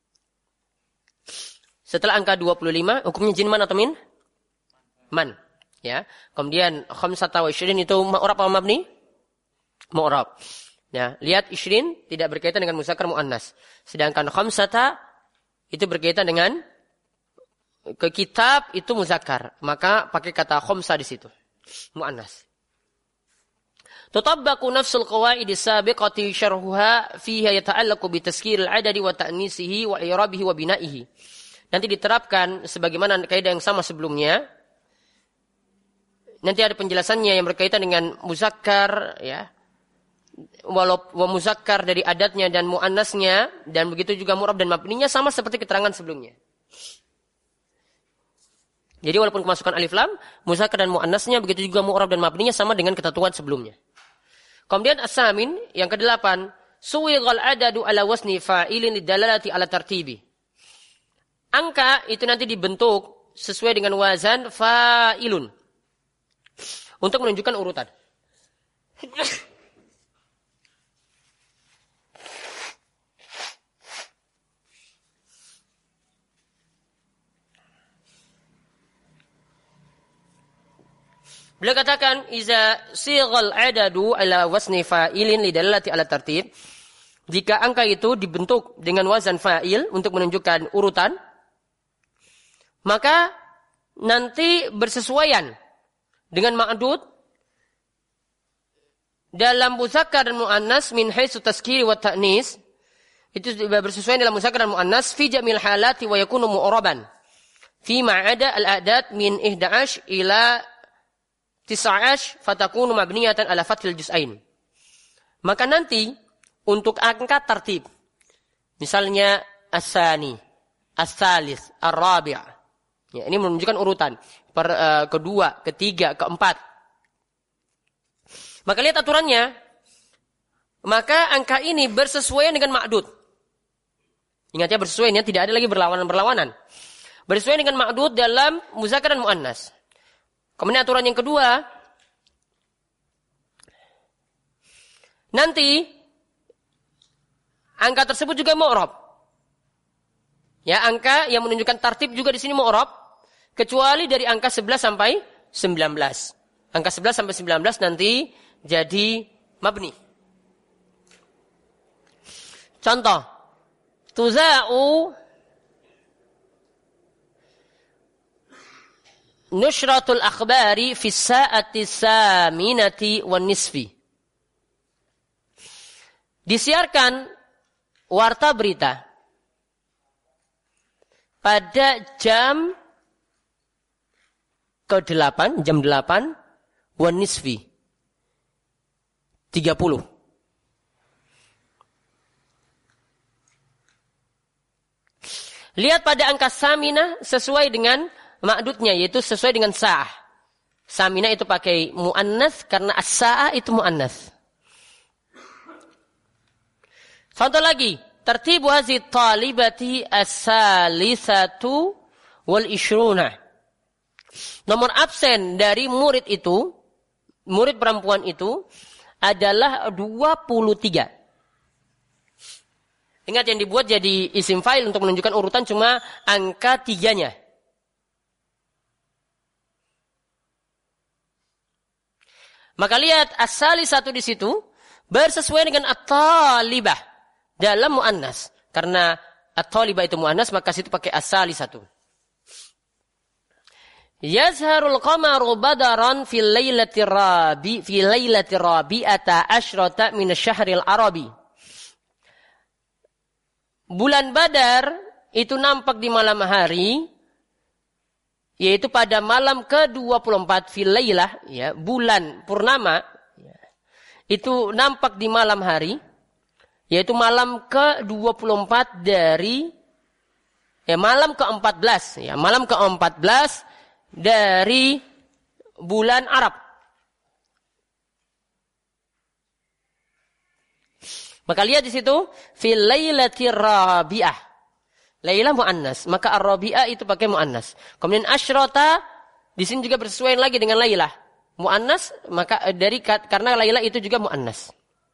Setelah angka dua puluh lima, hukumnya jin man atau min? Man. Ya. Kemudian khamsata wa ishrin itu mu'rab apa mabni? Mu'rab. Ya, lihat ishrin tidak berkaitan dengan muzakkar muannas. Sedangkan khamsata itu berkaitan dengan ke kitab itu muzakkar. Maka pakai kata khamsa di situ. Muannas. Tutabbaqu nafsul qawaid as-sabiqati syarhuha fiha yata'allaqu bi tazkir al-'adadi wa ta'nisihi wa i'rabihi wa bina'ihi. Nanti diterapkan sebagaimana kaidah yang sama sebelumnya. Nanti ada penjelasannya yang berkaitan dengan muzakkar, ya. Walau wa muzakkar dari adatnya dan muannasnya, dan begitu juga mu'rab dan mabninya sama seperti keterangan sebelumnya. Jadi walaupun kemasukan alif lam, muzakkar dan muannasnya, begitu juga mu'rab dan mabninya sama dengan ketentuan sebelumnya. Kemudian as-samin yang kedelapan, suwighal adadu ala wasni fa'ilin lidalalati ala tartibi. Angka itu nanti dibentuk sesuai dengan wazan fa'ilun untuk menunjukkan urutan. Beliau katakan iza sighal adadu ala wasni fa'ilin lidalalati ala tartib. Jika angka itu dibentuk dengan wazan fa'il untuk menunjukkan urutan, maka nanti bersesuaian dengan ma'dud dalam muzakkar dan muannas min haitsu tazkiri wa ta'nis. Itu bersesuaian dalam muzakkar dan muannas fi jamil halati wa yakunu mu'raban fi ma'ada al-a'dad min ihdash ila tis'ash fatakunu mabniyatan ala fathil juz'ain. Maka nanti untuk angka tertib, misalnya as-sani, as-salis, ar-rabi', ya, ini menunjukkan urutan per, uh, kedua, ketiga, keempat. Maka lihat aturannya, maka angka ini bersesuaian dengan ma'dud. Ingat ya, bersesuaian, ya, tidak ada lagi berlawanan-berlawanan. Bersesuaian dengan ma'dud dalam muzakkar dan muannas. Kemudian aturan yang kedua, nanti angka tersebut juga mu'rab. Ya, angka yang menunjukkan tartib juga di sini mu'rab, kecuali dari angka sebelas sampai sembilan belas. Angka sebelas sampai sembilan belas nanti jadi mabni. Contoh, tuza'u nushratul akhbari fi sa'ati saminati wan nisfi. Disiarkan warta berita pada jam kedelapan, jam delapan wan nisfi tiga puluh. Lihat pada angka samina sesuai dengan ma'dudnya, yaitu sesuai dengan sa'ah. Samina itu pakai mu'annas karena as-sa'ah itu mu'annas. Contoh lagi, tertibu hazi talibati as-salisatu wal ishruna. Nomor absen dari murid itu, murid perempuan itu adalah dua puluh tiga. Ingat yang dibuat jadi isim fa'il untuk menunjukkan urutan cuma angka tiganya. Maka lihat asali satu di situ bersesuaian dengan at-talibah dalam muannas. Karena at-talibah itu muannas, maka situ pakai asali satu. Yazharul qamaru badaran fil lailati rabi fi lailati rabi'ata asyrata min asy-syahril arabi. Bulan Badar itu nampak di malam hari yaitu pada malam ke dua puluh empat fil lailah, ya, bulan purnama, ya, itu nampak di malam hari, yaitu malam ke dua puluh empat dari ya malam ke empat belas, ya, malam ke empat belas dari bulan Arab. Maka lihat di situ fil lailatir rabi'ah. Lailah muannas, maka ar-rabi'ah itu pakai muannas. Kemudian asyrata di sini juga bersesuaian lagi dengan lailah. Muannas, maka dari karena lailah itu juga muannas.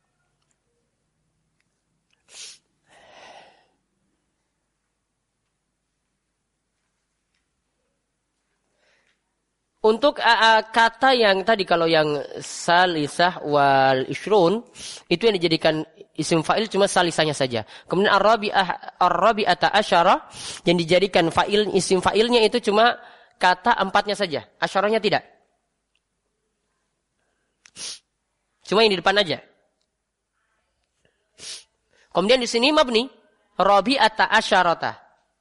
Untuk uh, kata yang tadi kalau yang salisah wal ishrun itu yang dijadikan isim fa'il cuma salisahnya saja. Kemudian ar-rabi'ah ar-rabi'ata asyara yang dijadikan fa'il isim fa'ilnya itu cuma kata empatnya saja. Asyaranya tidak. Cuma yang di depan aja. Kemudian di sini mabni rabi'ata asyarata.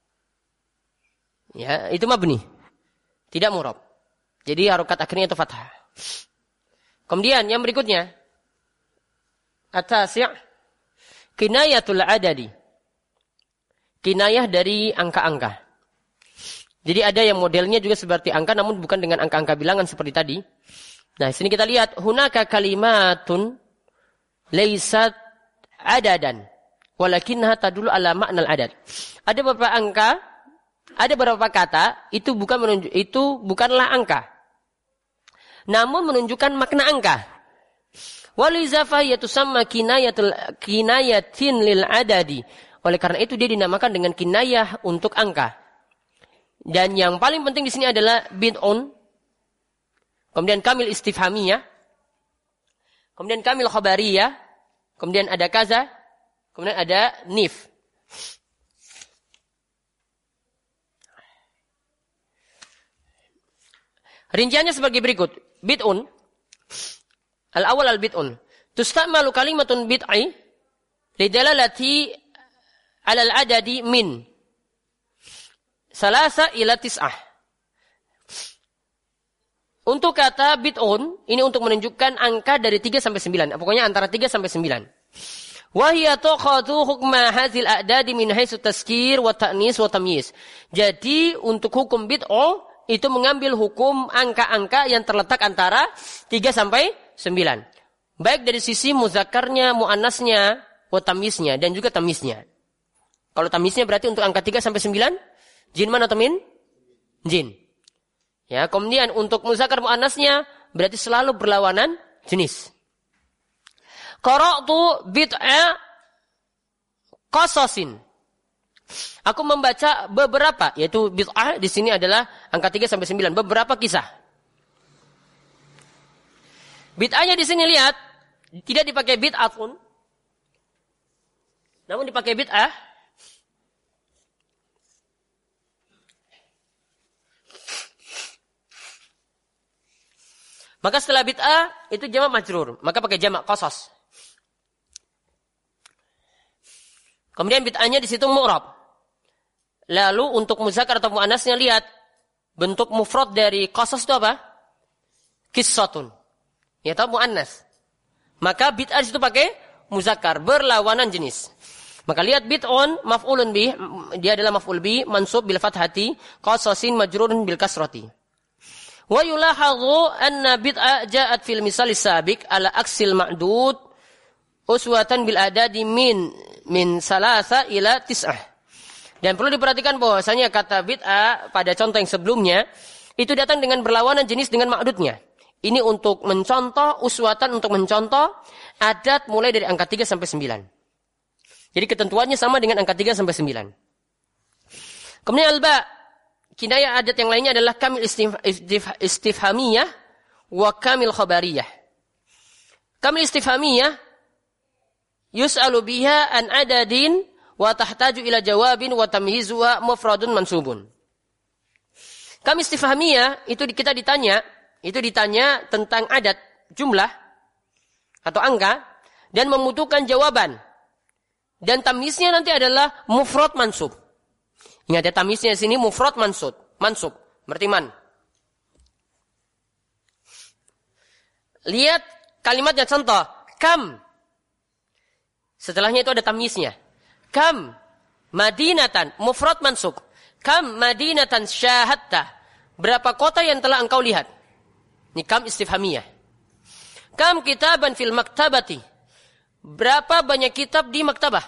Ya, itu mabni. Tidak murab. Jadi harokat akhirnya itu fathah. Kemudian yang berikutnya at-tasi' kinayatul adadi. Kinayah dari angka-angka. Jadi ada yang modelnya juga seperti angka namun bukan dengan angka-angka bilangan seperti tadi. Nah, sini kita lihat hunaka kalimatun laysat adadan walakinnaha tadullu ala ma'nal adad. Ada beberapa angka, ada beberapa kata itu bukan menunjuk itu bukanlah angka. Namun menunjukkan makna angka. Walizafa yatusamma kinayatul kinayatin lil adadi. Oleh karena itu dia dinamakan dengan kinayah untuk angka. Dan yang paling penting di sini adalah bid'un. Kemudian kamil istifhamiyah. Kemudian kamil khabariyah. Kemudian ada kaza. Kemudian ada nif. Rinciannya sebagai berikut. Bid'un. Al-awwal al-bid'un. Tusta'malu kalimatun bid'i lidalalati alal adadi min salasa ila tis'ah. Untuk kata bid'un, ini untuk menunjukkan angka dari tiga sampai sembilan. Pokoknya antara tiga sampai sembilan. Wa hiya tuqadu hukma hadzal a'dadi min haitsu tazkir wa ta'nis wa tamyiz. Jadi untuk hukum bid'ah itu mengambil hukum angka-angka yang terletak antara tiga sampai sembilan. Baik dari sisi muzakarnya, muannasnya, wa tamyiznya dan juga tamyiznya. Kalau tamyiznya berarti untuk angka tiga sampai sembilan, jin mana atau min? Jin. Ya, kemudian untuk muzakar muannasnya berarti selalu berlawanan jenis. Qara'tu bid'a qasasin. Aku membaca beberapa, yaitu bid'ah di sini adalah angka tiga sampai sembilan, beberapa kisah. Bid'ahnya di sini lihat, tidak dipakai bid'atun, namun dipakai bid'ah. Maka setelah bid'ah itu jamak majrur, maka pakai jamak qasas. Kemudian bid'ahnya di situ mu'rab. Lalu untuk muzakkar atau muannasnya lihat bentuk mufrad dari qasas itu apa? Qissatun. Ya atau muannas. Maka bid'ah di situ pakai muzakkar, berlawanan jenis. Maka lihat bid'un maf'ulun bih, dia adalah maf'ul bih mansub bil fathati, qasasin majrurun bil kasrati. Wa yulahadhu anna bid'ah ja'at fil misal sabiq ala aksil ma'dud uswatan bil adadi min min salasa ila tis'ah. Dan perlu diperhatikan bahwasanya kata bid'ah pada contoh yang sebelumnya itu datang dengan berlawanan jenis dengan ma'dudnya. Ini untuk mencontoh, uswatan untuk mencontoh adat mulai dari angka tiga sampai sembilan. Jadi ketentuannya sama dengan angka tiga sampai sembilan. Kemudian alba, kinayah adat yang lainnya adalah kamil istif, istif, istifhamiyah wa kamil khabariyah. Kamil istifhamiyah yus'alu biha an adadin wa tahtaju ila jawabin wa tamyizuha mufradun mansubun. Kami istifhamiyah itu kita ditanya, itu ditanya tentang adat, jumlah atau angka dan membutuhkan jawaban. Dan tamyiznya nanti adalah mufrad mansub. Ingat ya tamyiznya di sini mufrad mansub, mansub. Berarti man. Lihat kalimatnya contoh. Kam. Setelahnya itu ada tamyiznya. Kam madinatan mufrad mansub. Kam madinatan syahadta. Berapa kota yang telah engkau lihat? Ini kam istifhamiyah. Kam kitaban fil maktabati. Berapa banyak kitab di maktabah?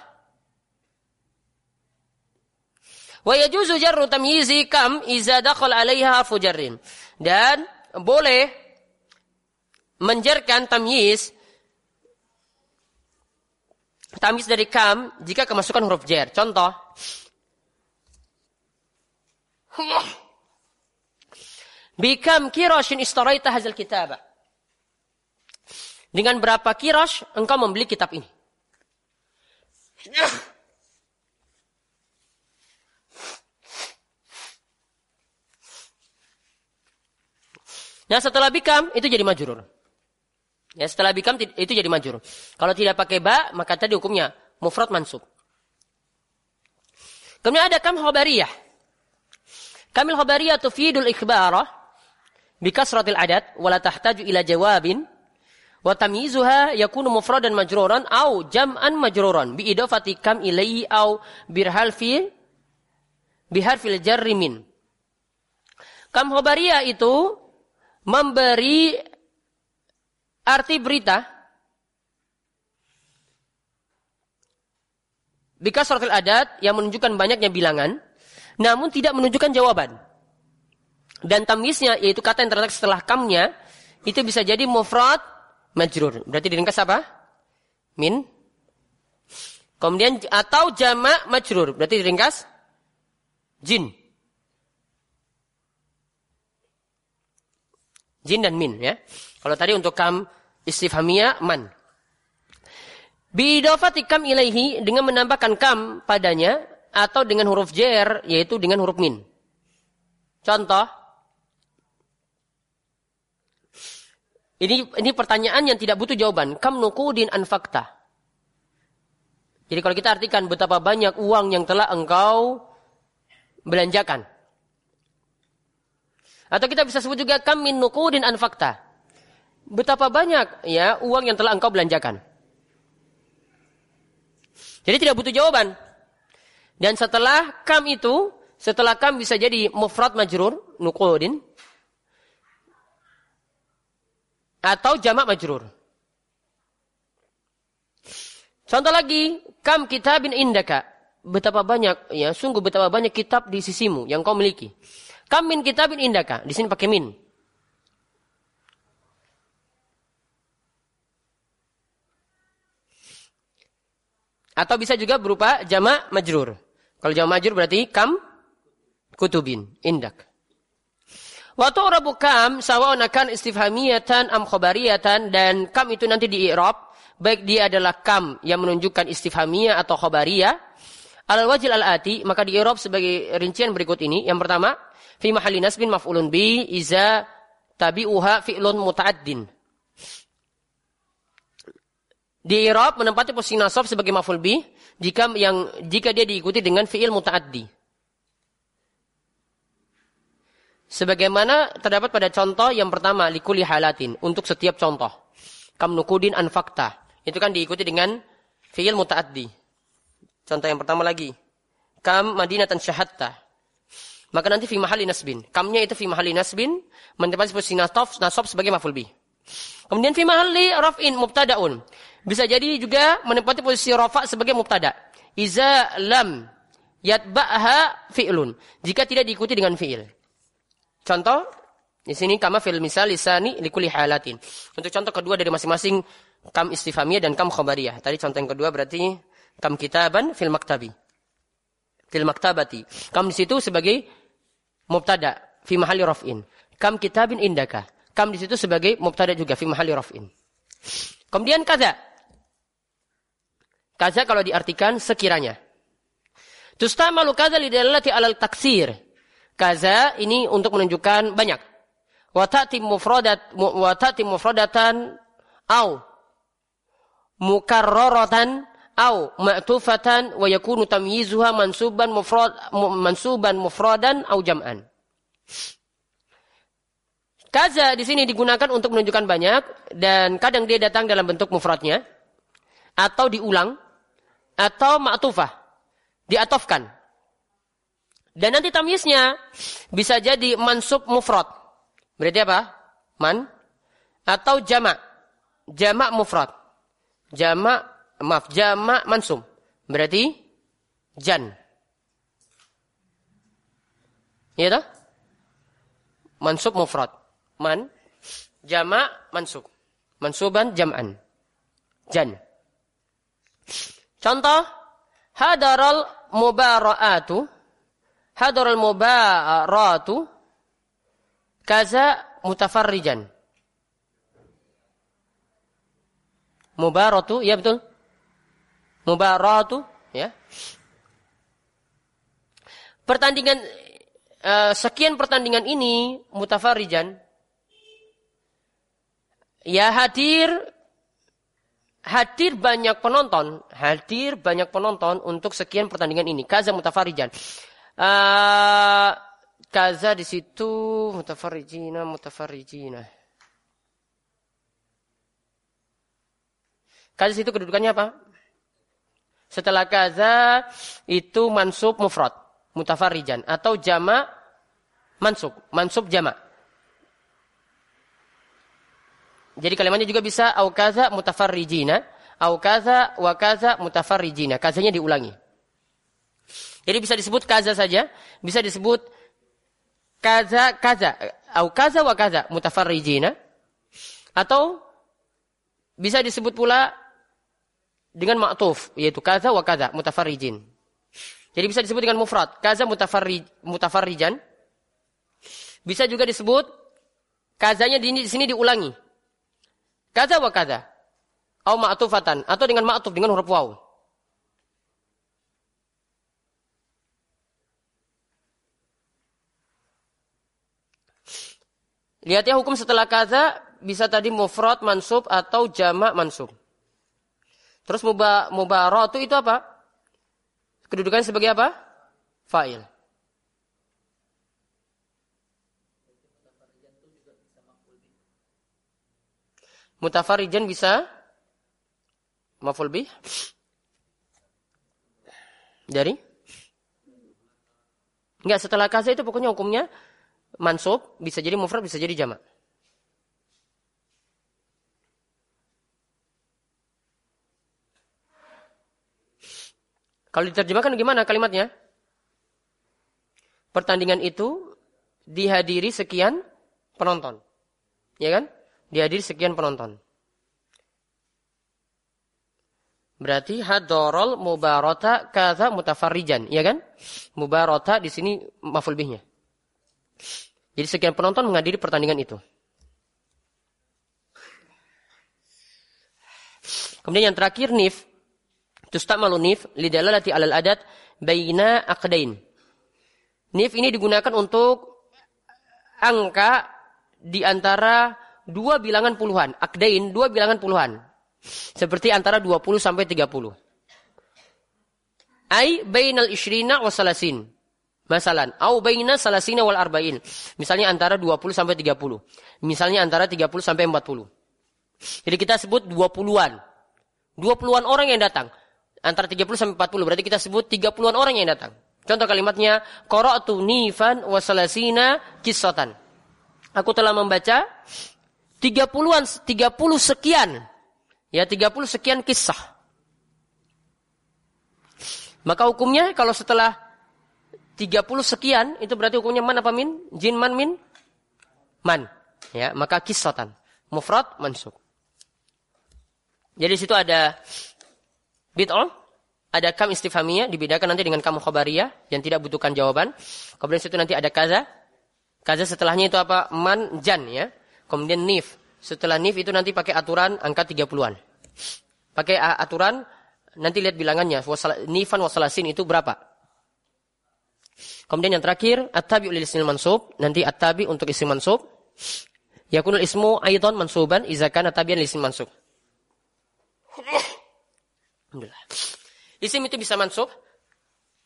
Wa yajuzu jarru tamyizi kam iza dakhal 'alaiha harfu jarrin. Dan boleh menjarkan tamyiz tamyiz dari kam jika kemasukan huruf jar. Contoh. Bikam kirashin istaraita hadzal kitaba. Dengan berapa kirash engkau membeli kitab ini? Nah, setelah bikam itu jadi majrur. Ya, setelah bikam itu jadi majrur. Kalau tidak pakai ba, maka tadi hukumnya mufrad mansub. Kemudian ada kam khabariyah. Kamil khabariyah tufidul ikhbara bi kasratil adad wa la tahtaju ila jawabin wa tamyizuha yakunu mufradan majruran au jam'an majruran bi idafati kam ilaihi au birhalfi biharfil jarri min. Kam khabariyah itu memberi arti berita bikasratil adad yang menunjukkan banyaknya bilangan, namun tidak menunjukkan jawaban. Dan tamyiznya yaitu kata yang terletak setelah kamnya itu bisa jadi mufrad majrur. Berarti diringkas apa? Min. Kemudian atau jamak majrur. Berarti diringkas jin. Jin dan min ya. Kalau tadi untuk kam istifhamiyah man. Biidafati kam ilaihi dengan menambahkan kam padanya atau dengan huruf jar yaitu dengan huruf min. Contoh. Ini ini pertanyaan yang tidak butuh jawaban. Kam nuqudin anfaqta. Jadi kalau kita artikan betapa banyak uang yang telah engkau belanjakan. Atau kita bisa sebut juga kam min nuqudin anfaqta. Betapa banyak ya uang yang telah engkau belanjakan. Jadi tidak butuh jawaban. Dan setelah kam itu, setelah kam bisa jadi mufrad majrur, nuqudin, atau jamak majrur. Contoh lagi, kam kitabin indaka. Betapa banyak, ya sungguh betapa banyak kitab di sisimu yang kau miliki. Kam min kitabin indaka. Di sini pakai min. Atau bisa juga berupa jamak majrur. Kalau jamak majrur berarti kam kutubin indak. Wa tu'rabu kam sawa'un akan istifhamiyatan am khabariyatan, dan kam itu nanti di i'rab baik dia adalah kam yang menunjukkan istifhamiyah atau khabariyah alal wajil al-ati, maka di i'rab sebagai rincian berikut ini. Yang pertama, fi mahalli nasbin maf'ulun bi iza tabi'uha fi'lun muta'addin. Di i'rab menempati posisi nasab sebagai maf'ul bi jika yang jika dia diikuti dengan fi'il muta'addi. Sebagaimana terdapat pada contoh yang pertama likulli halatin, untuk setiap contoh. Kam nuqudin anfaqta. Itu kan diikuti dengan fi'il muta'addi. Contoh yang pertama lagi. Kam madinatan syahadta. Maka nanti fi mahalli nasbin. Kamnya itu fi mahalli nasbin menempati posisi nasab, nasab sebagai maf'ul bi. Kemudian fi mahalli raf'in mubtada'un. Bisa jadi juga menempati posisi rafa' sebagai mubtada. Iza lam yatba'ha fi'lun. Jika tidak diikuti dengan fi'il. Contoh, di sini kama fil misal lisani likulli halatin. Untuk contoh kedua dari masing-masing kam istifhamiyah dan kam khabariyah. Tadi contoh yang kedua berarti kam kitaban fil maktabi. Fil maktabati. Kam di situ sebagai mubtada fi mahalli raf'in. Kam kitabin indaka. Kam di situ sebagai mubtada juga fi mahalli raf'in. Kemudian kaza. Kaza kalau diartikan sekiranya. Tustamalu kaza lidallati alal taksir. Kaza ini untuk menunjukkan banyak. Wa ta'ti mufradat wa ta'ti mufradatan au mukarraratan au ma'tufatan wa yakunu tamyizuha mansuban mufrad mansuban mufradan au jam'an. Kaza di sini digunakan untuk menunjukkan banyak dan kadang dia datang dalam bentuk mufradnya atau diulang atau ma'tufah, diatofkan. Dan nanti tamyiznya bisa jadi mansub mufrad. Berarti apa? Man atau jamak. Jamak mufrad. Jamak maaf, jamak mansub. Berarti jan. Iya toh? Mansub mufrad. Man, jamak, mansub. Mansuban, jam'an. Jan. Contoh, hadaral mubara'atu. Hadaral mubara'atu. Kaza mutafarrijan. Mubaratu, ya betul. Mubaratu, ya. Pertandingan, uh, sekian pertandingan ini, mutafarrijan. Ya hadir, hadir banyak penonton, hadir banyak penonton untuk sekian pertandingan ini. Kaza mutafarrijan. Uh, kaza di situ mutafarrijina, mutafarrijina. Kaza di situ kedudukannya apa? Setelah kaza itu mansub mufrad, mutafarrijan atau jama' mansub, mansub jama'. Jadi kalimatnya juga bisa au kaza mutafarrijina, au kaza wa kaza mutafarrijina. Kazanya diulangi. Jadi bisa disebut kaza saja, bisa disebut kaza kaza, au kaza wa kaza mutafarrijina, atau bisa disebut pula dengan ma'tuf, yaitu kaza wa kaza mutafarrijin. Jadi bisa disebut dengan mufrad, kaza mutafarrij mutafarrijan. Bisa juga disebut kazanya di sini diulangi. Kaza wa kaza. Au ma'tufatan. Atau dengan ma'tuf, dengan huruf waw. Lihat ya hukum setelah kaza. Bisa tadi mufrad mansub atau jamak mansub. Terus muba, mubaratu itu apa? Kedudukannya sebagai apa? Fa'il. Mutafarrijan bisa maf'ul bih dari enggak, setelah kaza itu pokoknya hukumnya mansub, bisa jadi mufrad, bisa jadi jamak. Kalau diterjemahkan gimana kalimatnya? Pertandingan itu dihadiri sekian penonton. Ya kan? Dihadiri sekian penonton. Berarti hadorol mubarota kaza mutafarrijan, ya kan? Mubarota di sini maf'ul bihnya. Jadi sekian penonton menghadiri pertandingan itu. Kemudian yang terakhir nif, tustamalu nif lidalalati alal adat baina aqdain. Nif ini digunakan untuk angka di antara dua bilangan puluhan. Akdain, dua bilangan puluhan. Seperti antara dua puluh sampai tiga puluh. Ai bainal ishrina wa salasin. Masalan, au baina salasina wal arba'in. Misalnya antara dua puluh sampai tiga puluh. Misalnya antara tiga puluh sampai empat puluh. Jadi kita sebut dua puluhan. dua puluhan orang yang datang. Antara tiga puluh sampai empat puluh. Berarti kita sebut tiga puluhan orang yang datang. Contoh kalimatnya, qara'tu nifan wa salasina qissatan. Aku telah membaca tiga puluhan, tiga puluh sekian. Ya, tiga puluh sekian kisah. Maka hukumnya kalau setelah tiga puluh sekian, itu berarti hukumnya man apa min? Jin man min? Man. Ya, maka qissatan. Mufrad mansub. Jadi di situ ada bid'ah, ada kam istifhamiyah, dibedakan nanti dengan kam khabariyah yang tidak butuhkan jawaban. Kemudian situ nanti ada kaza. Kaza setelahnya itu apa? Man, jan ya. Kemudian nif. Setelah nif itu nanti pakai aturan angka tiga puluhan. Pakai aturan, nanti lihat bilangannya. Nifan wasalasin itu berapa. Kemudian yang terakhir, at-tabi' lil ismil mansub. Nanti at-tabi' untuk isim mansub. Yakunul ismu aidan mansuban idza kana tabi'an lil ism mansub. Alhamdulillah. Isim itu bisa mansub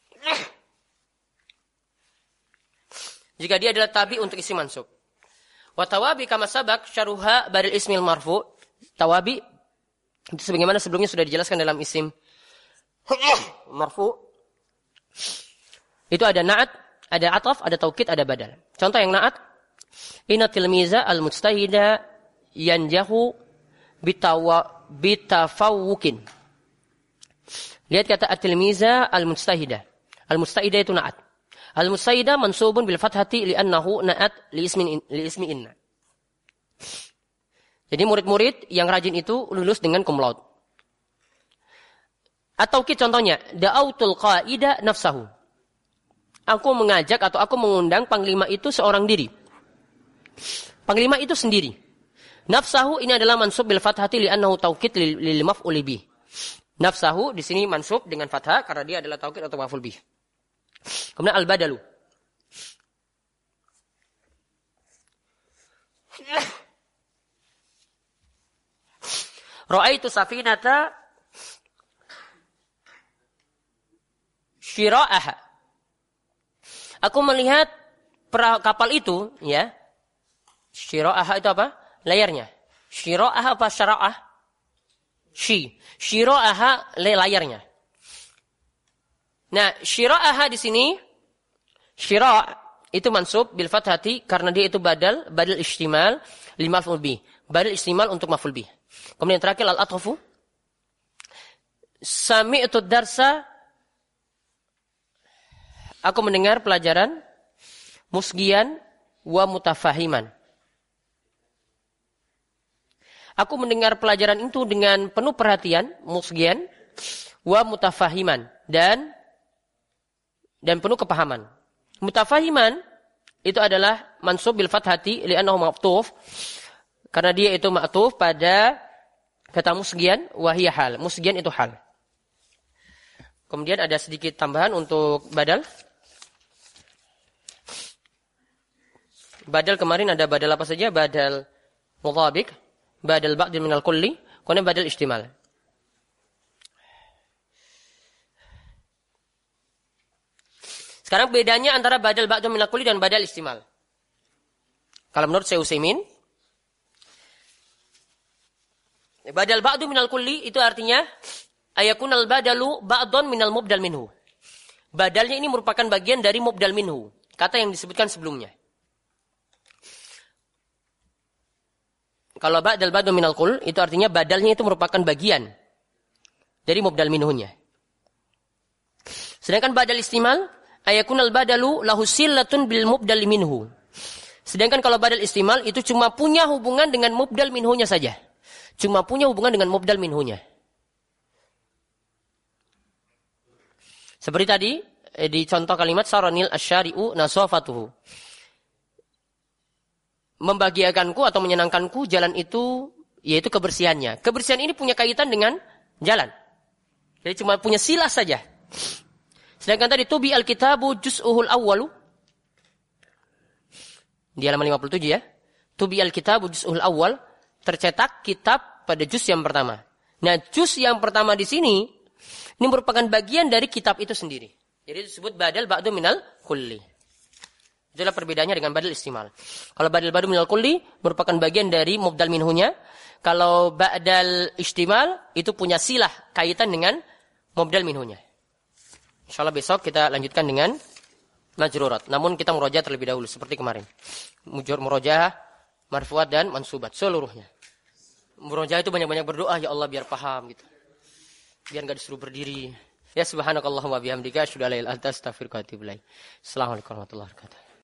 jika dia adalah tabi' untuk isim mansub. Wa tawabi kama sabak syaruha badal ismil marfu. Tawabi itu sebagaimana sebelumnya sudah dijelaskan dalam isim marfu. Itu ada na'at, ada ataf, ada taukid, ada badal. Contoh yang na'at, inna tilmiza al-mujtahida yanjahu bitawa bitafawukin. Lihat kata at-tilmiza al-mujtahida. Al-mujtahida itu na'at. Al-mujtahida mansubun bil fathati li'annahu na'at li ismin li ismi inna. Jadi murid-murid yang rajin itu lulus dengan cum laude. At-taukid contohnya, da'autul qaida nafsahu. Aku mengajak atau aku mengundang panglima itu seorang diri. Panglima itu sendiri. Nafsahu ini adalah mansub bil fathati li'annahu taukid lil maf'uli bih. Nafsahu di sini mansub dengan fathah karena dia adalah taukid atau maf'ul bih. Kemudian al-badalu. Ra'aitu safinata syira'aha. Aku melihat perahu kapal itu, ya. Syira'aha itu apa? Layarnya. Syira'aha apa syara'ah? Shi. Syira'aha layarnya. Nah, syira'aha di sini, syira' itu mansub bil fathati karena dia itu badal, badal istimal li maf'ul bih. Badal istimal untuk maf'ul bih. Kemudian terakhir al-athafu. Sami'tu darsa, aku mendengar pelajaran musgian wa mutafahiman. Aku mendengar pelajaran itu dengan penuh perhatian, musgian wa mutafahiman dan dan penuh kepahaman. Mutafahiman itu adalah mansub bil fathati li'annahu ma'tuf karena dia itu ma'tuf pada kata musgian wa hiya hal. Musgian itu hal. Kemudian ada sedikit tambahan untuk badal. Badal kemarin ada badal apa saja? Badal mudhabik, badal ba'dil minal kulli, kemudian badal istimal. Sekarang bedanya antara badal ba'dil minal kulli dan badal istimal. Kalau menurut Syekh Utsaimin, badal ba'dil minal kulli itu artinya ayakunal badalu ba'dun minal mubdal minhu. Badalnya ini merupakan bagian dari mubdal minhu, kata yang disebutkan sebelumnya. Kalau ba'dal ba'du minal kul, itu artinya badalnya itu merupakan bagian dari mubdal minhunya. Sedangkan badal istimal, ayakunal badalu lahu sillatun bil mubdal minhu. Sedangkan kalau badal istimal, itu cuma punya hubungan dengan mubdal minhunya saja. Cuma punya hubungan dengan mubdal minhunya. Seperti tadi, di contoh kalimat saranil asyari'u nasafatuhu. Membahagiakanku atau menyenangkanku jalan itu, yaitu kebersihannya. Kebersihan ini punya kaitan dengan jalan. Jadi cuma punya silah saja. Sedangkan tadi tubi al-kitabu juz'uhul awwalu. Di halaman lima puluh tujuh ya. Tubi al-kitabu juz'uhul awwal. Tercetak kitab pada juz yang pertama. Nah, juz yang pertama di sini, ini merupakan bagian dari kitab itu sendiri. Jadi disebut badal ba'du minal kulli. Itulah perbedaannya dengan badal istimal. Kalau badal ba'du minal kulli merupakan bagian dari mubdal minhunya. Kalau ba'dal istimal itu punya silah kaitan dengan mubdal minhunya. Insyaallah besok kita lanjutkan dengan majrurat. Namun kita murojaah terlebih dahulu seperti kemarin. Mujur murojaah, marfuat dan mansubat seluruhnya. Murojaah itu banyak-banyak berdoa, ya Allah biar paham gitu. Biar enggak disuruh berdiri. Ya subhanakallahumma bihamdika asyhadu an la ilaha illa anta astaghfiruka wa atubu ilaik. Assalamualaikum warahmatullahi wabarakatuh.